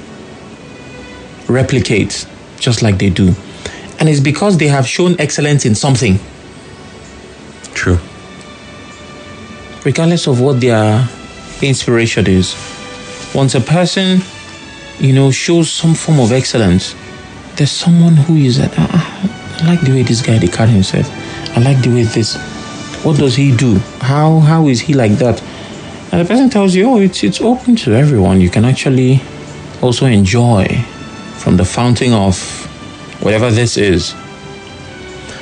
replicate, just like they do, and it's because they have shown excellence in something. True. Regardless of what their inspiration is. Once a person, shows some form of excellence, there's someone who is I like the way this guy carry himself. I like the way this. What does he do? How is he like that? And the person tells you, oh, it's open to everyone. You can actually also enjoy from the fountain of whatever this is.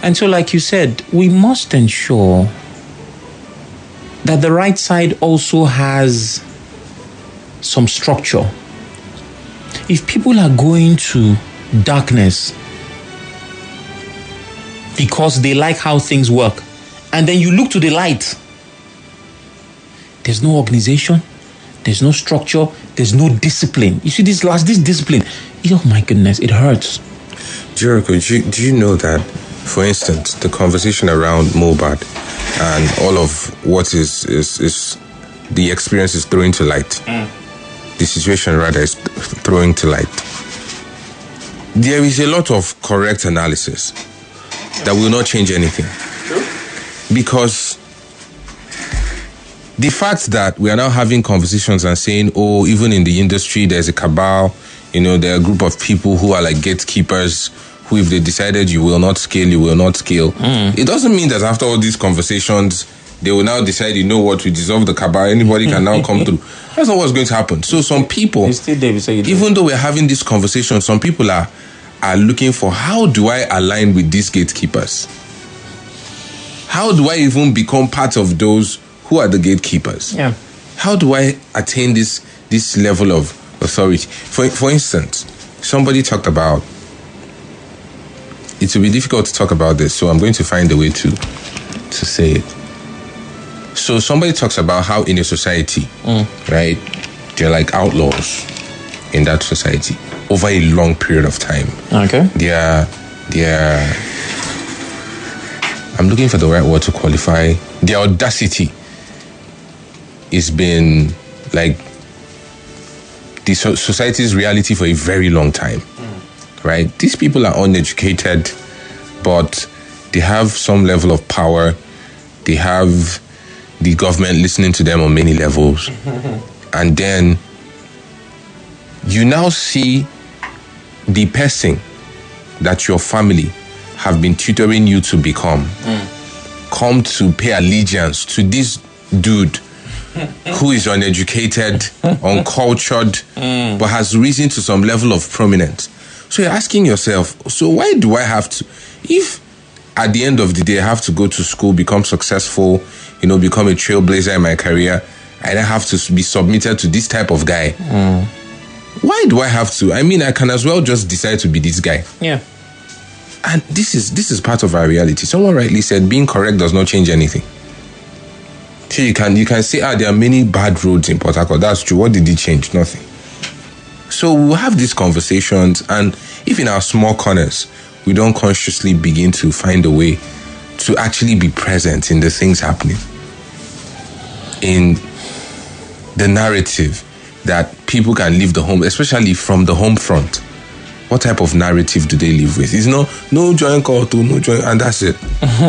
And so, like you said, we must ensure that the right side also has some structure. If people are going to darkness because they like how things work, and then you look to the light, there's no organization, there's no structure, there's no discipline. You see this discipline, oh my goodness, it hurts. Jericho, do you know that, for instance, the conversation around Mohbad and all of what is the experience is throwing to light, the situation rather is throwing to light, there is a lot of correct analysis that will not change anything. Because the fact that we are now having conversations and saying, oh, even in the industry, there's a cabal, there are a group of people who are like gatekeepers, who if they decided you will not scale, you will not scale. It doesn't mean that after all these conversations, they will now decide, you know what, we dissolve the cabal, anybody can now come through. That's not what's going to happen. So some people, even though we're having this conversation, some people are looking for, how do I align with these gatekeepers? How do I even become part of those who are the gatekeepers? Yeah. How do I attain this level of authority? For instance, somebody talked about, it will be difficult to talk about this, so I'm going to find a way to say it. So somebody talks about how in a society, right, they're like outlaws in that society over a long period of time. Okay. They're I'm looking for the right word to qualify. Their audacity is been like the society's reality for a very long time, right? These people are uneducated, but they have some level of power. They have the government listening to them on many levels. And then you now see the person that your family have been tutoring you to become come to pay allegiance to this dude who is uneducated, uncultured, but has risen to some level of prominence. So you're asking yourself, so why do I have to, if at the end of the day I have to go to school, become successful, become a trailblazer in my career, and I have to be submitted to this type of guy? Why do I have to? I mean, I can as well just decide to be this guy. Yeah. And this is part of our reality. Someone rightly said, being correct does not change anything. So you can say, there are many bad roads in Port Harcourt. That's true. What did it change? Nothing. So we'll have these conversations, and if in our small corners we don't consciously begin to find a way to actually be present in the things happening, in the narrative that people can leave the home, especially from the home front. What type of narrative do they live with? It's no joint call to no joint, and that's it.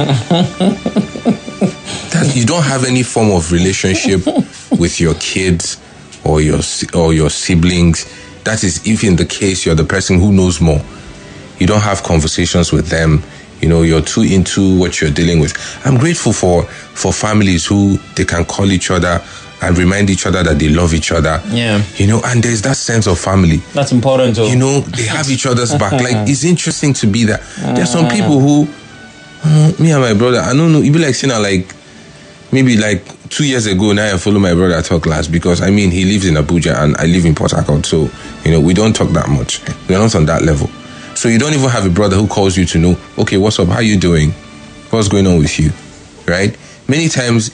You don't have any form of relationship with your kids or your siblings. That is, if in the case you're the person who knows more. You don't have conversations with them. You're too into what you're dealing with. I'm grateful for families who they can call each other and remind each other that they love each other. Yeah. And there's that sense of family. That's important too. They have each other's back. Like, it's interesting to be that. There are some people who, me and my brother, I don't know, you'd be like saying, like, maybe like 2 years ago, now I follow my brother talk class, because he lives in Abuja and I live in Port Harcourt. So, we don't talk that much. We're not on that level. So you don't even have a brother who calls you to know, okay, what's up? How you doing? What's going on with you? Right? Many times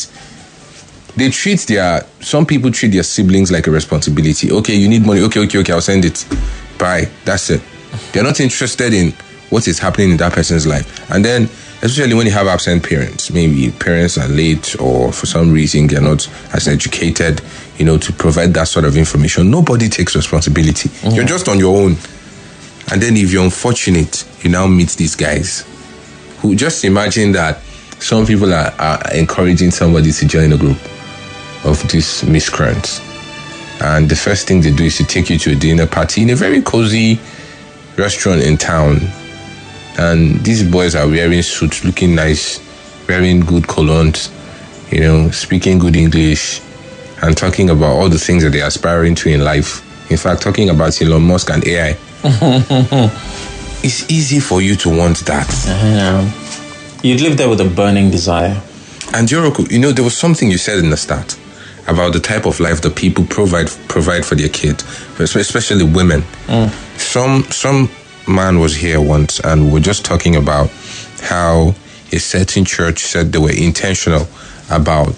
some people treat their siblings like a responsibility. Okay, you need money. Okay, I'll send it. Bye. That's it. They're not interested in what is happening in that person's life. And then, especially when you have absent parents, maybe parents are late or for some reason they're not as educated, to provide that sort of information. Nobody takes responsibility. Mm-hmm. You're just on your own. And then if you're unfortunate, you now meet these guys who, just imagine that some people are encouraging somebody to join a group of these miscreants. And the first thing they do is to take you to a dinner party in a very cozy restaurant in town. And these boys are wearing suits, looking nice, wearing good colognes, speaking good English, and talking about all the things that they're aspiring to in life. In fact, talking about Elon Musk and AI. it's easy for you to want that. You'd live there with a burning desire. And Joroku, there was something you said in the start about the type of life that people provide for their kids, especially women. Some man was here once, and we were just talking about how a certain church said they were intentional about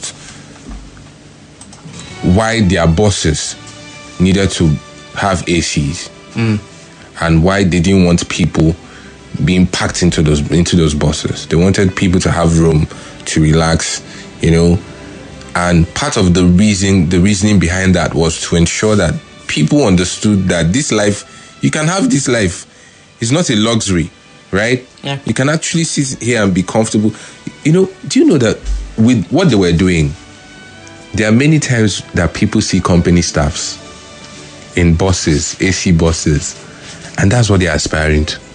why their bosses needed to have ACs and why they didn't want people being packed into those buses. They wanted people to have room to relax, and part of the reasoning behind that was to ensure that people understood that this life, you can have this life. It's not a luxury, right? Yeah. You can actually sit here and be comfortable. Do you know that with what they were doing, there are many times that people see company staffs in buses, AC buses, and that's what they're aspiring to.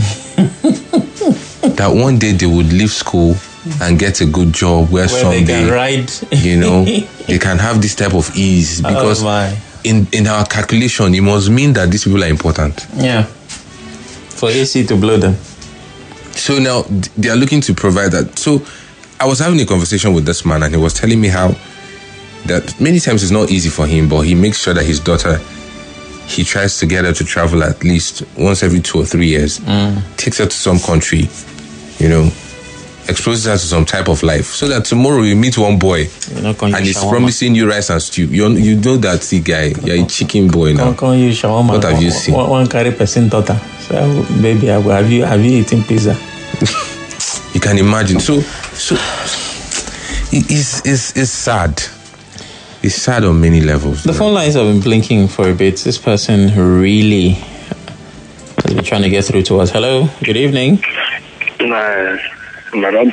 That one day they would leave school and get a good job where someday they can ride. They can have this type of ease, because in our calculation it must mean that these people are important. Yeah. For AC to blow them. So now they are looking to provide that. So I was having a conversation with this man, and he was telling me how that many times it's not easy for him, but he makes sure that his daughter, he tries to get her to travel at least once every 2 or 3 years. Takes her to some country, exposes her to some type of life, so that tomorrow you meet one boy and he's promising you rice and stew. You know that the guy, you're a chicken boy now. What have you seen? One carry person daughter. So baby, have you eaten pizza? You can imagine. So it's sad. It's sad on many levels. The phone lines have been blinking for a bit. This person really has been trying to get through to us. Hello, good evening. Madam,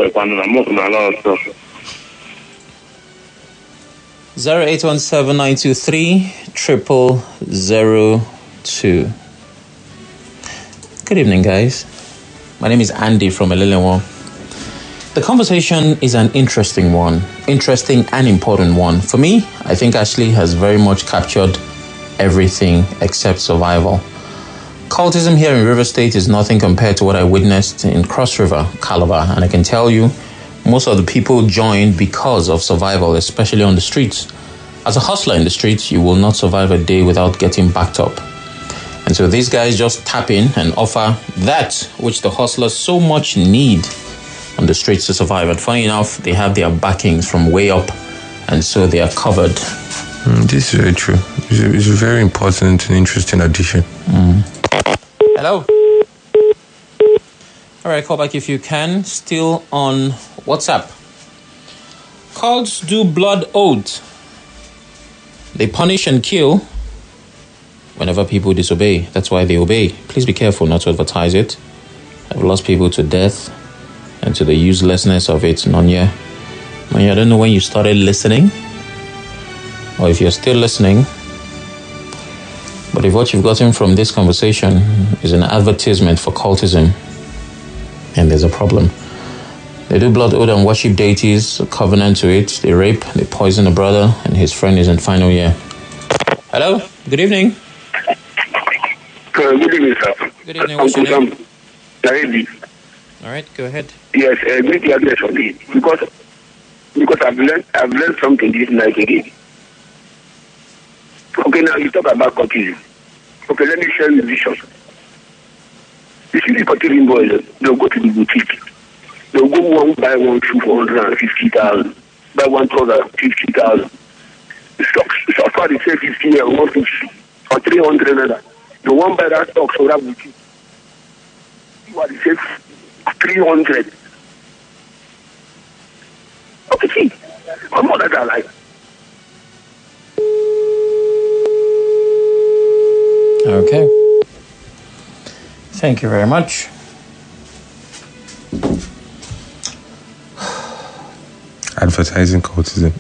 0817-923-0002. Good evening, guys. My name is Andy from Elilemo. The conversation is an interesting and important one. For me, I think Ashley has very much captured everything except survival. Cultism here in River State is nothing compared to what I witnessed in Cross River, Calabar, and I can tell you, most of the people joined because of survival, especially on the streets. As a hustler in the streets, you will not survive a day without getting backed up. And so these guys just tap in and offer that which the hustlers so much need on the streets to survive. And funny enough, they have their backings from way up, and so they are covered. This is very true. It's a very important and interesting addition. Hello. All right, call back if you can. Still on WhatsApp. Cults do blood oath. They punish and kill whenever people disobey. That's why they obey. Please be careful not to advertise it. I've lost people to death and to the uselessness of it. Nonya, I don't know when you started listening or if you're still listening. But if what you've gotten from this conversation is an advertisement for cultism, and there's a problem. They do blood oath and worship deities, a covenant to it. They rape, they poison a brother, and his friend is in final year. Hello, good evening. Good evening, sir. Good evening, what's your name? David. All right, go ahead. Yes, great address for me. Because I've learned something this night again. Okay, now you talk about cultism. Okay, let me share the vision. You see the cultism boys, they'll go to the boutique. They'll go buy one shoe for 150,000, buy one trouser 50,000. So far they say 50 or 150 or 300. The one buy that stock for that boutique. See what they say 300. Okay, see, I'm not that alive. Okay. Thank you very much. Advertising cultism.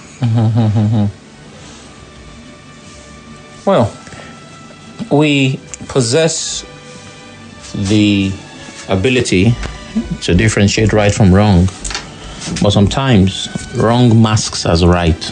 Well, we possess the ability to differentiate right from wrong, but sometimes wrong masks as right.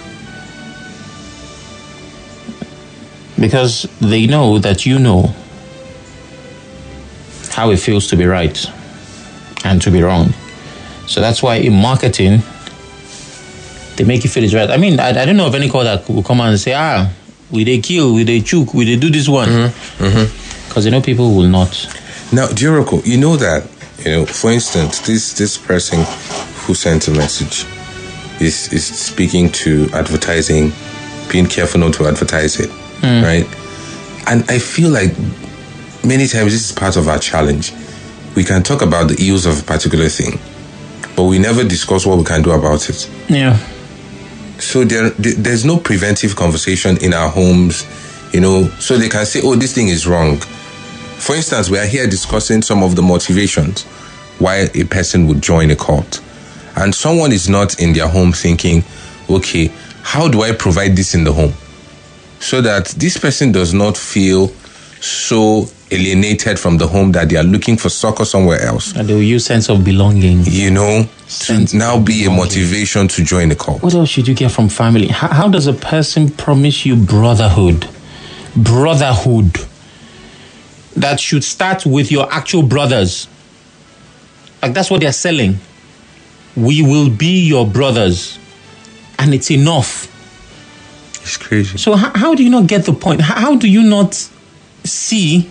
Because they know that you know. how it feels to be right and to be wrong. So that's why in marketing, they make you feel it's right. I mean, I don't know of any call that will come out and say, we they kill, we they choke, we they do this one. Because, people will not. Now, Jericho, you know that, for instance, this person who sent a message is speaking to advertising, being careful not to advertise it, right? And I feel like many times this is part of our challenge. We can talk about the ills of a particular thing, but we never discuss what we can do about it. Yeah. So there's no preventive conversation in our homes, so they can say, this thing is wrong. For instance, we are here discussing some of the motivations why a person would join a cult. And someone is not in their home thinking, okay, how do I provide this in the home? So that this person does not feel so alienated from the home that they are looking for succor somewhere else. And they will use sense of belonging. To now be a motivation to join the cult. What else should you get from family? How does a person promise you brotherhood? Brotherhood that should start with your actual brothers. Like that's what they're selling. We will be your brothers. And it's enough. It's crazy. So how do you not get the point? How do you not see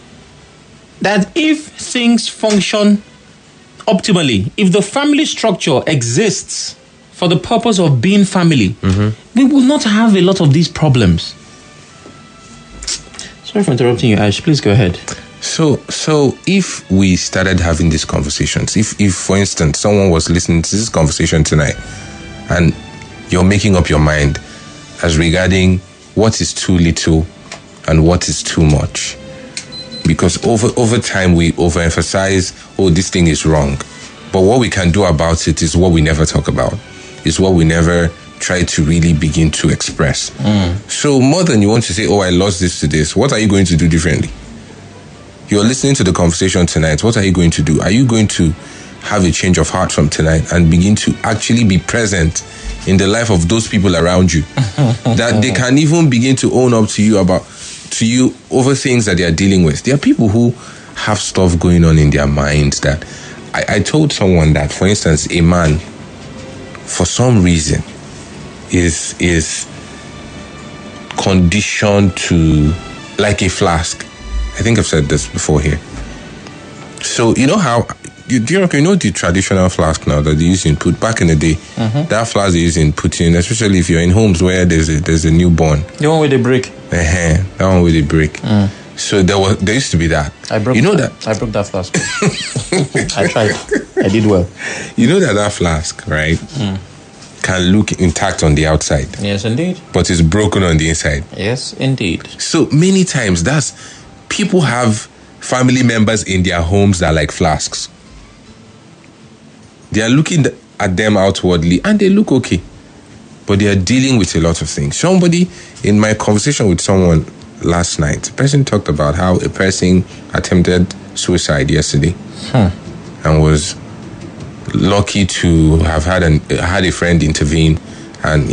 that if things function optimally, if the family structure exists for the purpose of being family, we will not have a lot of these problems. Sorry for interrupting you, Ash. Please go ahead. So if we started having these conversations, if for instance, someone was listening to this conversation tonight and you're making up your mind as regarding what is too little and what is too much, because over time we overemphasize, this thing is wrong, but what we can do about it is what we never talk about, is what we never try to really begin to express. So more than you want to say, I lost this to this, what are you going to do differently? You're listening to the conversation tonight. What are you going to do? Are you going to have a change of heart from tonight and begin to actually be present in the life of those people around you? That they can even begin to own up to you over things that they are dealing with. There are people who have stuff going on in their minds that I told someone that, for instance, a man, for some reason, is conditioned to like a flask. I think I've said this before here. So you know how the traditional flask now that they use in put back in the day, that flask they use in putting, especially if you're in homes where there's a newborn. The one with the brick. That one with the brick. So there used to be that. I broke that flask. I tried. I did well. You know that flask, right? Can look intact on the outside. Yes, indeed. But it's broken on the inside. Yes, indeed. So many times people have family members in their homes that are like flasks. They are looking at them outwardly and they look okay, but they are dealing with a lot of things. Somebody, in my conversation with someone last night, a person talked about how a person attempted suicide yesterday and was lucky to have had a friend intervene, and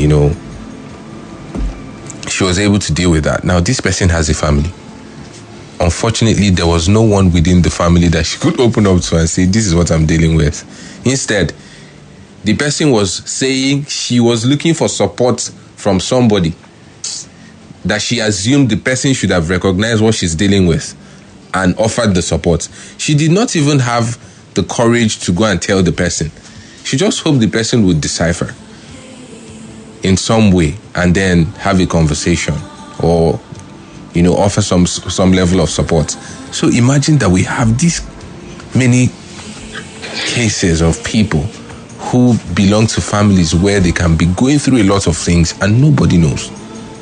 she was able to deal with that. Now this person has a family. Unfortunately, there was no one within the family that she could open up to and say, this is what I'm dealing with. Instead, the person was saying she was looking for support from somebody that she assumed the person should have recognized what she's dealing with and offered the support. She did not even have the courage to go and tell the person. She just hoped the person would decipher in some way and then have a conversation or offer some level of support. So imagine that we have these many cases of people who belong to families where they can be going through a lot of things and nobody knows.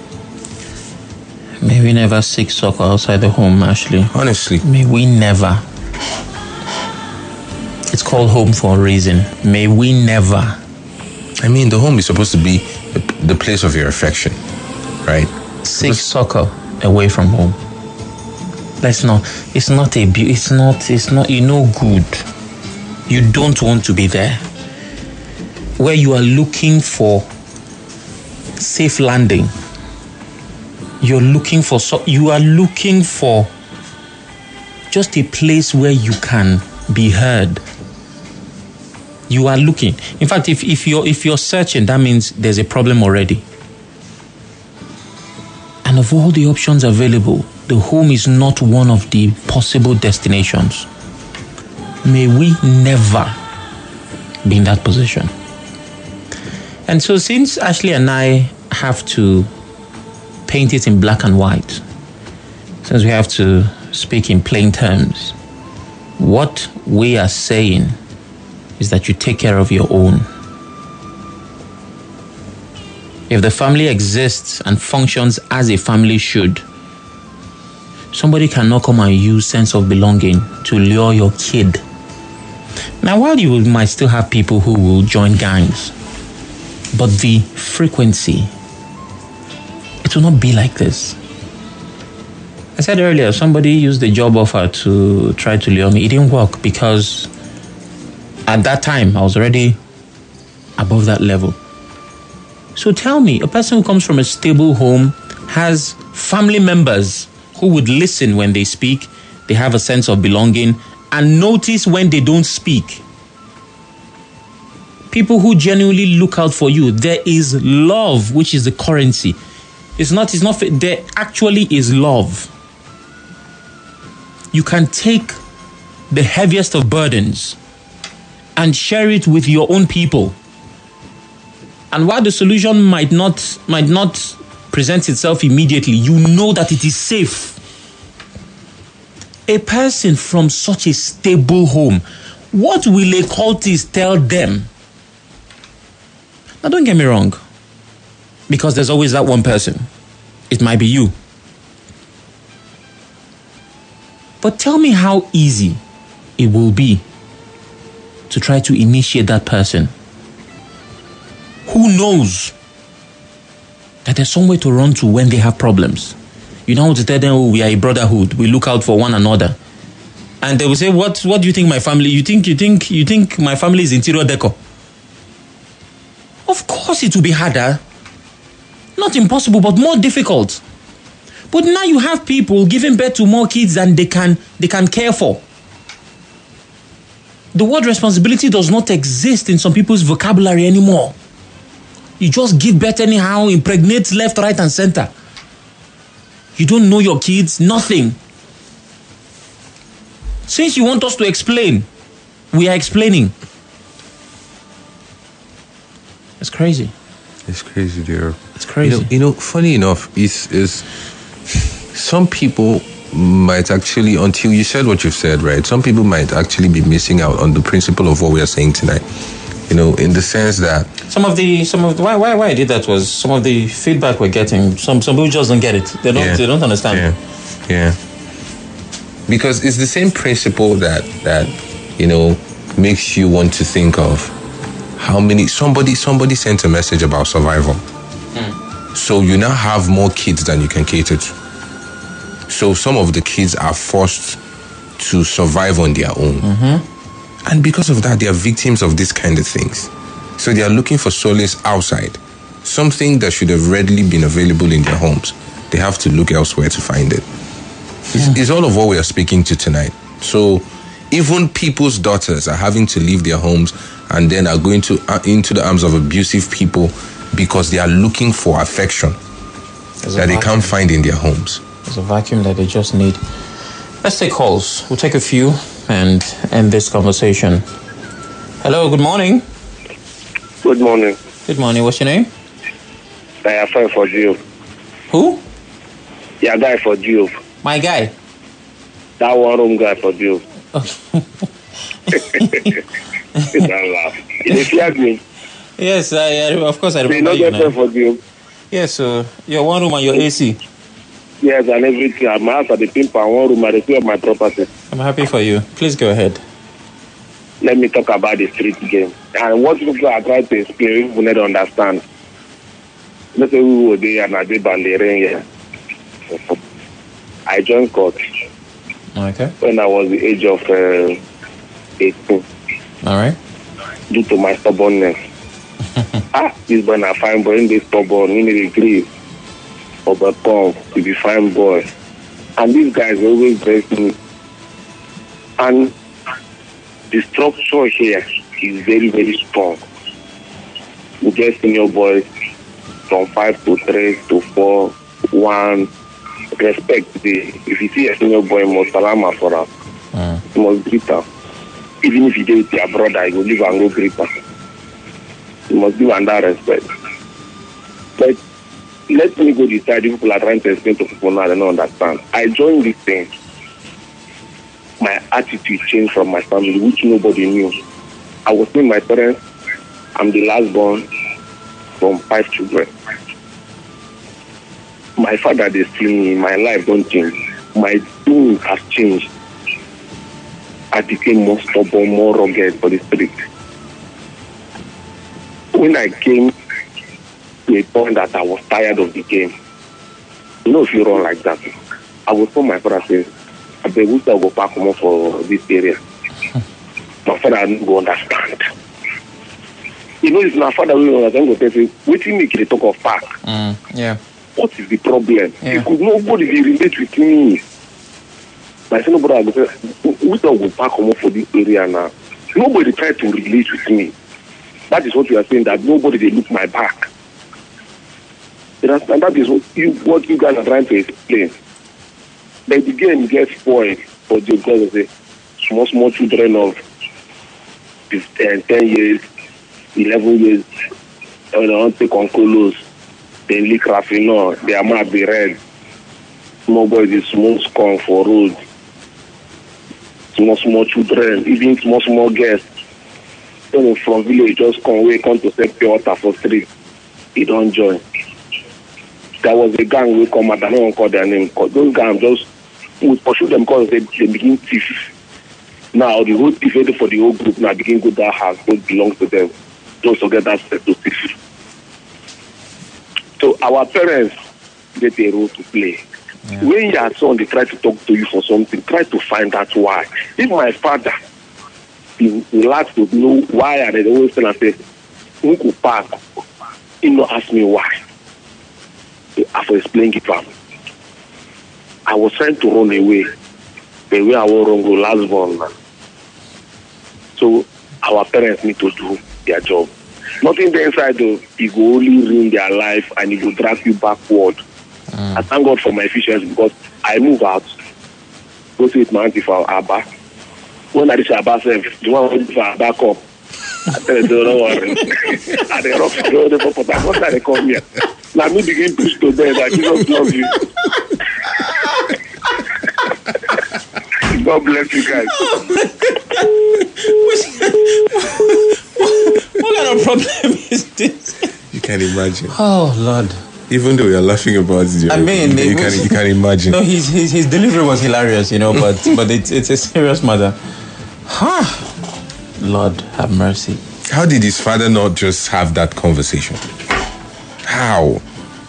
May we never seek succor outside the home, Ashley. Honestly. May we never. It's called home for a reason. May we never. I mean, the home is supposed to be the place of your affection, right? Seek succor away from home. It's not good. You don't want to be there. Where you are looking for safe landing. You are looking for just a place where you can be heard. You are looking. In fact, if you're searching, that means there's a problem already. And of all the options available, the home is not one of the possible destinations. May we never be in that position. And so since Ashley and I have to paint it in black and white, since we have to speak in plain terms, what we are saying is that you take care of your own. If the family exists and functions as a family should, somebody cannot come and use sense of belonging to lure your kid. Now, while you might still have people who will join gangs, but the frequency, it will not be like this. I said earlier, somebody used the job offer to try to lure me. It didn't work because at that time, I was already above that level. So tell me, a person who comes from a stable home has family members who would listen when they speak, they have a sense of belonging, and notice when they don't speak. People who genuinely look out for you. There is love, which is the currency. There actually is love. You can take the heaviest of burdens and share it with your own people. And while the solution might not present itself immediately, you know that it is safe. A person from such a stable home, what will a cultist tell them? Now, don't get me wrong, because there's always that one person. It might be you. But tell me how easy it will be to try to initiate that person who knows that there's somewhere to run to when they have problems. You don't want to tell them, oh, we are a brotherhood, we look out for one another. And they will say, what do you think my family, you think my family is interior decor? Of course it will be harder. Not impossible, but more difficult. But now you have people giving birth to more kids than they can care for. The word responsibility does not exist in some people's vocabulary anymore. You just give birth anyhow, impregnate left, right, and center. You don't know your kids, nothing. Since you want us to explain, we are explaining. It's crazy. It's crazy, dear. It's crazy. You know, funny enough, is some people might actually, until you said what you've said, right? Some people might actually be missing out on the principle of what we are saying tonight. You know, in the sense that some of the why I did that was some of the feedback we're getting. Some people just don't get it. They don't understand. Yeah. Because it's the same principle that you know makes you want to think of how many somebody sent a message about survival. So you now have more kids than you can cater to. So some of the kids are forced to survive on their own. And because of that, they are victims of this kind of things. So they are looking for solace outside. Something that should have readily been available in their homes. They have to look elsewhere to find it. It's all of what we are speaking to tonight. So even people's daughters are having to leave their homes and then are going into the arms of abusive people because they are looking for affection that they can't find in their homes. There's a vacuum that they just need. Let's take calls. We'll take a few and end this conversation. Hello, good morning. Good morning. Good morning. What's your name? I am fine for you. Who? Yeah, guy for you. My guy. That one room guy for you. Okay. Don't laugh. You hear me? Yes, of course I remember you. Know for you. Yes, so your one room and your AC. Yes, and everything. I'm out at the pimp and one room at the of my property. I'm happy for you. Please go ahead. Let me talk about the street game. And what people are trying to explain, we don't understand. Let's say we were there and I did bandering here. I joined court. Okay. When I was the age of 18. All right. Due to my stubbornness. This boy a fine boy, in this stubborn, he need a grief. Of a pump to be fine boy. And these guys always dress me And the structure here is very, very strong. We get senior boys from 5 to 3 to 4, 1. Respect. If you see a senior boy, you must salama for us. You must greet her. Even if you do with your brother, you will leave and go greet her. You must give under respect. But let me go decide if people are trying to explain to people now, they don't understand. I joined this thing. My attitude changed from my family, which nobody knew. I was with my parents. I'm the last born from 5 children. My father, they see me. My life don't change. My doing has changed. I became more stubborn, more rugged for the street. When I came to a point that I was tired of the game, you know, if you run like that, I would tell my father, say, I beg you to go back home for this area. My father didn't go understand. You know, it's my father who understand, go say, waiting make the talk of park. Yeah. What is the problem? Yeah. Because nobody will relate with me. My son brother go say, we don't go back home for this area now. Nobody try to relate with me. That is what we are saying, that nobody they look my back. You understand? That is what you guys are trying to explain. But the game gets spoiled for the girls, say, small children of 10 years, 11 years, they don't take on colos, they lick raffino, they might be red. Small boys, they smoke scum for road. Small children, even small girls. From village just come to take pure water for street. He don't join. There was a gang who come out, I don't call their name. Those gangs just would pursue them because they begin thief. Now the whole thief for the whole group now begin go that house, what belongs to them. Just to get that set to thief. So our parents get a role to play. Yeah. When your son they try to talk to you for something, try to find out why. If my father he likes to know why, and they always tell and say, Uncle Park, he not ask me why. I have explained it to him. I was trying to run away. The way I was run go last born now. So our parents need to do their job. Nothing there inside though, it will only ruin their life and it will drag you backward. I thank God for my efficiency because I move out, go to it my auntie for Abba. When I reach Abba, the one who for Abba come. I tell them, don't worry. And they rock the road for Port Harcourt, they come here. Now me begin push to them that Jesus love you. God bless you guys. What kind of problem is this? You can imagine. Oh Lord. Even though you're laughing about it, I mean, you can imagine. No, his delivery was hilarious, but it's a serious matter. Lord have mercy. How did his father not just have that conversation? How?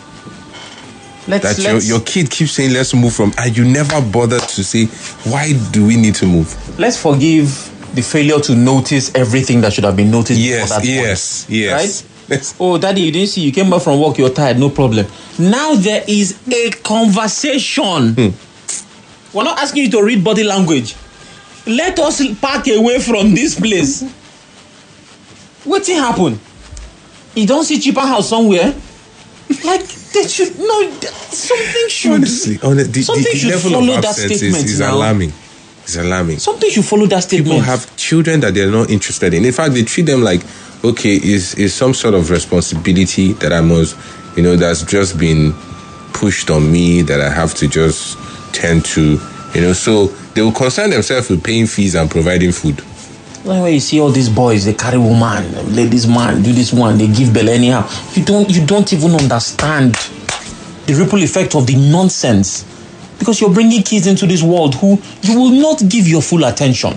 Your kid keeps saying let's move from, and you never bothered to say why do we need to move? Let's forgive the failure to notice everything that should have been noticed before that point. Yes. Right? Oh, Daddy, you didn't see. You came back from work. You're tired. No problem. Now there is a conversation. We're not asking you to read body language. Let us park away from this place. What's it happen? You don't see cheaper house somewhere? Like they should something should. Honestly, the level follow of that absence statement is now. alarming. It's alarming. Something should follow that statement. People have children that they're not interested in. In fact, they treat them like, okay, is some sort of responsibility that I must, that's just been pushed on me that I have to just tend to, so they will concern themselves with paying fees and providing food. Like when you see all these boys, they carry woman, ladies man, do this one, they give belly anyhow. You don't even understand the ripple effect of the nonsense. Because you're bringing kids into this world who you will not give your full attention.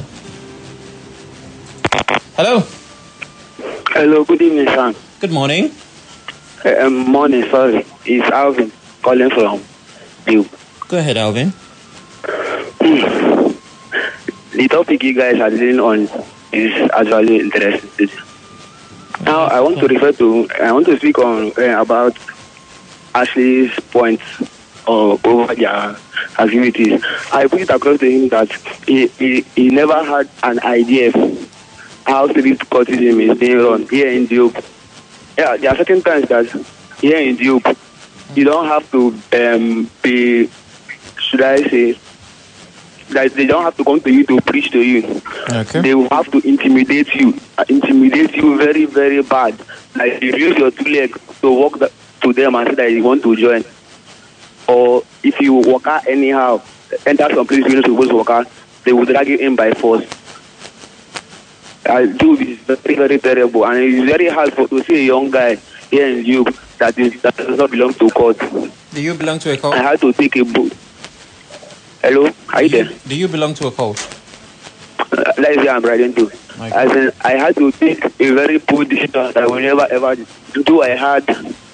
Hello? Hello, good evening, son. Good morning. Morning, sorry. It's Alvin calling from you. Go ahead, Alvin. The topic you guys are dealing on is actually interesting. Now, I want to speak on about Ashley's points over their activities. I put it across to him that he never had an idea how street cultism is being run here in Duke. Yeah, there are certain times that here in Duke, you don't have to be, should I say, that they don't have to come to you to preach to you. Okay. They will have to intimidate you very, very bad. Like you use your two legs to walk to them and say that you want to join. Or if you walk out anyhow, enter some place you're not supposed to walk out, they will drag you in by force. Dude is very, very terrible, and it's very hard to see a young guy here in Duke that does not belong to court. Do you belong to a cult? I had to take a book. Hello, are you there? Do you belong to a cult? That is where I'm writing to. As in, I had to take a very poor decision that I will never ever do. I had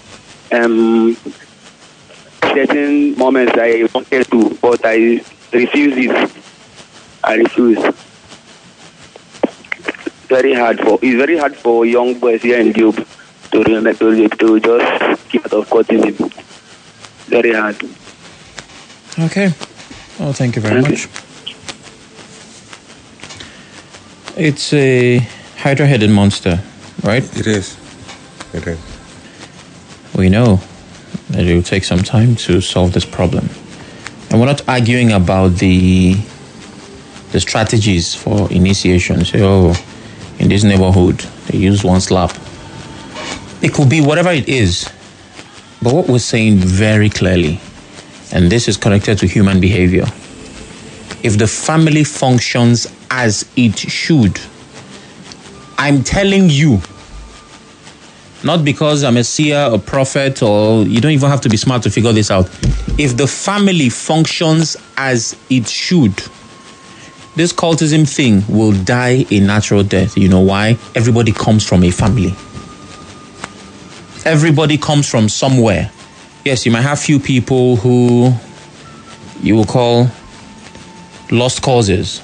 certain moments I wanted to, but I refused it. I refused. It's very hard for young boys here in Duke to just keep out of courtism. Very hard. Okay. Oh, thank you very much. It's a hydra-headed monster, right? It is. It is. We know that it will take some time to solve this problem. And we're not arguing about the strategies for initiation. Say, in this neighborhood, they use one slap. It could be whatever it is. But what we're saying very clearly, and this is connected to human behavior, if the family functions as it should, I'm telling you, not because I'm a seer, a prophet, or you don't even have to be smart to figure this out. If the family functions as it should, this cultism thing will die a natural death. You know why? Everybody comes from a family. Everybody comes from somewhere. Yes, you might have few people who you will call lost causes.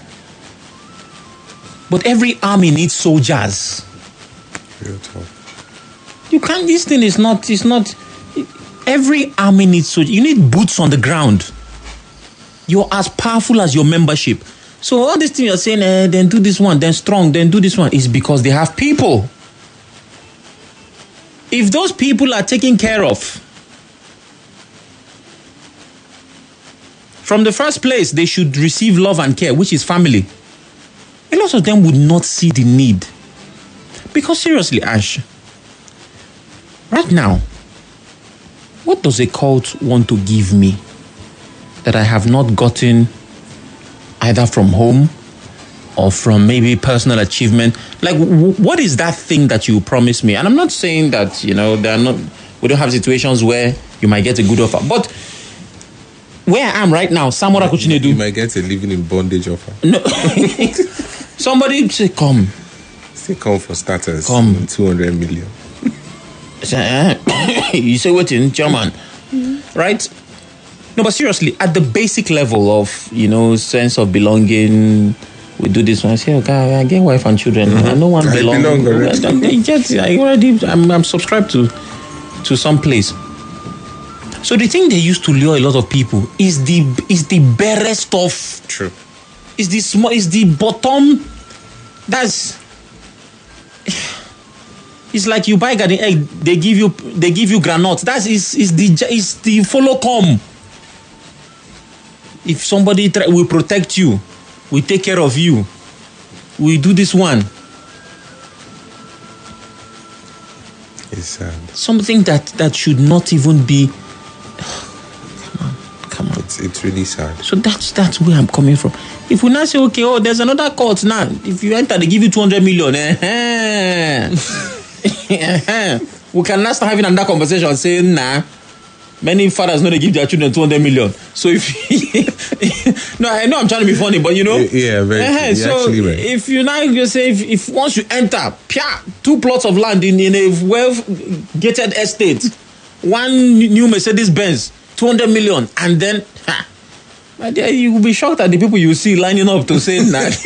But every army needs soldiers. Real talk. You can't, this thing is not, every army needs soldiers. You need boots on the ground. You're as powerful as your membership. So all this thing you're saying, then do this one, then strong, then do this one, is because they have people. If those people are taken care of, from the first place, they should receive love and care, which is family. A lot of them would not see the need. Because seriously, Ash, right now, what does a cult want to give me that I have not gotten either from home or from maybe personal achievement? Like, what is that thing that you promised me? And I'm not saying that, we don't have situations where you might get a good offer. But where I am right now, Samora Kuchinedu, You might get a living in bondage offer. No. Somebody say, come. Say come for starters. Come. 200 million. You say what in German, right? No, but seriously, at the basic level of, sense of belonging, we do this one. I say, okay, I get wife and children. Mm-hmm. No one belongs. I'm subscribed to some place. So the thing they used to lure a lot of people is the barest stuff. True. Is the bottom. That's. It's like you buy garden egg. They give you granules. That is the follow come. If somebody will protect you, we take care of you, we do this one. It's sad. Something that should not even be. Come on. It's really sad. So that's where I'm coming from. If we now say, okay, there's another court now. If you enter, they give you 200 million. We can now start having another conversation saying, nah. Many fathers know they give their children 200 million. So if no, I know I'm trying to be funny, but yeah, very. So actually right. If you now say if once you enter, 2 plots of land in a well-gated estate, one new Mercedes Benz, 200 million, and then my dear, you will be shocked at the people you see lining up to say that.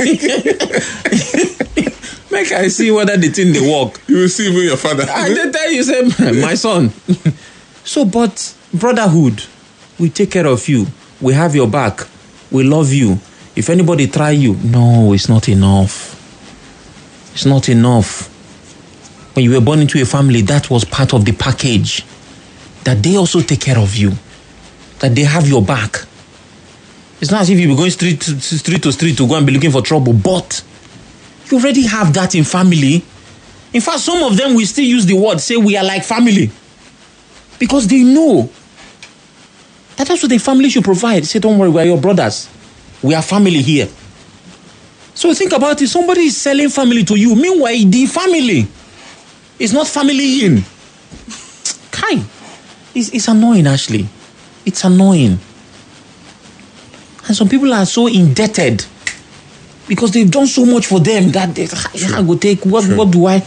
Make I see whether the thing they work. You will see even your father. I did tell you, say, my son. So, but brotherhood, we take care of you, we have your back, we love you. If anybody try you, no, it's not enough. It's not enough. When you were born into a family, that was part of the package. That they also take care of you. That they have your back. It's not as if you were going street to street to go and be looking for trouble, but you already have that in family. In fact, some of them will still use the word, say we are like family. Because they know that that's what the family should provide. Say, don't worry, we are your brothers. We are family here. So think about it. Somebody is selling family to you. Meanwhile, the family is not family in. Kai, it's annoying, Ashley. It's annoying. And some people are so indebted because they've done so much for them that I go take, what do I?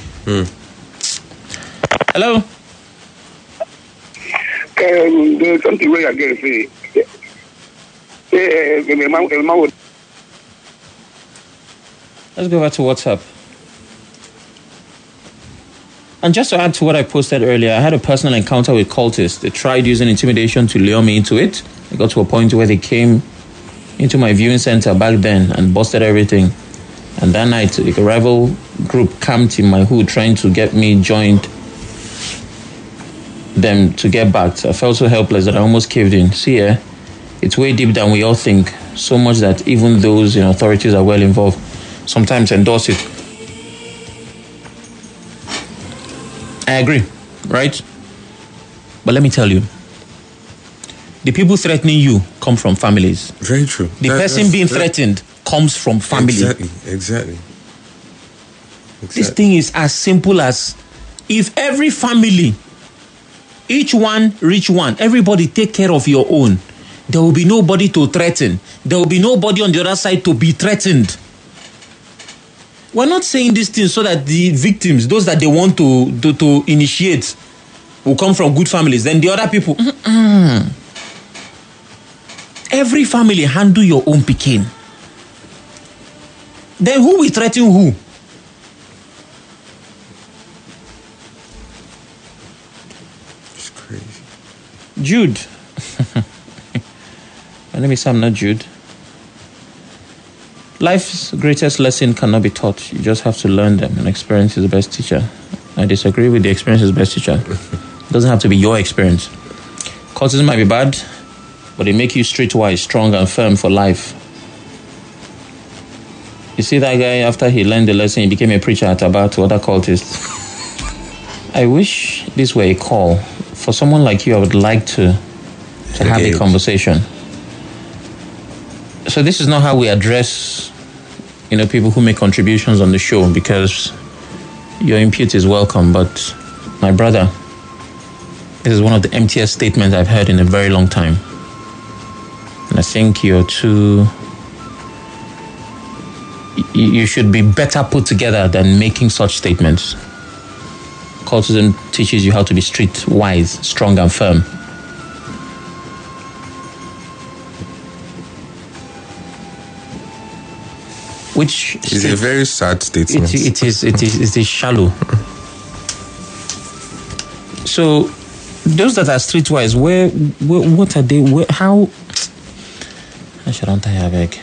Hello? There's something where I get to say. Let's go back to WhatsApp. And just to add to what I posted earlier, I had a personal encounter with cultists. They tried using intimidation to lure me into it. It got to a point where they came into my viewing center back then and busted everything. And that night, a rival group camped in my hood trying to get me joined them to get back. I felt so helpless that I almost caved in. See, it's way deep than we all think. So much that even those in authorities are well involved sometimes endorse it. I agree, right? But let me tell you, the people threatening you come from families. Very true. The person being threatened comes from family. Exactly. This thing is as simple as if every family, each one reach one, everybody take care of your own, there will be nobody to threaten. There will be nobody on the other side to be threatened. We're not saying these things so that the victims, those that they want to initiate, will come from good families. Then the other people, every family handle your own pikin. Then who will threaten who? It's crazy. Jude. My name is Sam, not Jude. Life's greatest lesson cannot be taught. You just have to learn them, and experience is the best teacher. I disagree with the experience is the best teacher. It doesn't have to be your experience. Cultism might be bad, but they make you streetwise, strong and firm for life. You see that guy, after he learned the lesson, he became a preacher at Aba to other cultists. I wish this were a call. For someone like you, I would like to have a conversation. So this is not how we address, people who make contributions on the show, because your input is welcome. But my brother, this is one of the emptiest statements I've heard in a very long time. And I think you should be better put together than making such statements. Cultism teaches you how to be street-wise, strong and firm. Which is a very sad statement. It is shallow. So, those that are streetwise, what are they? How? I shouldn't have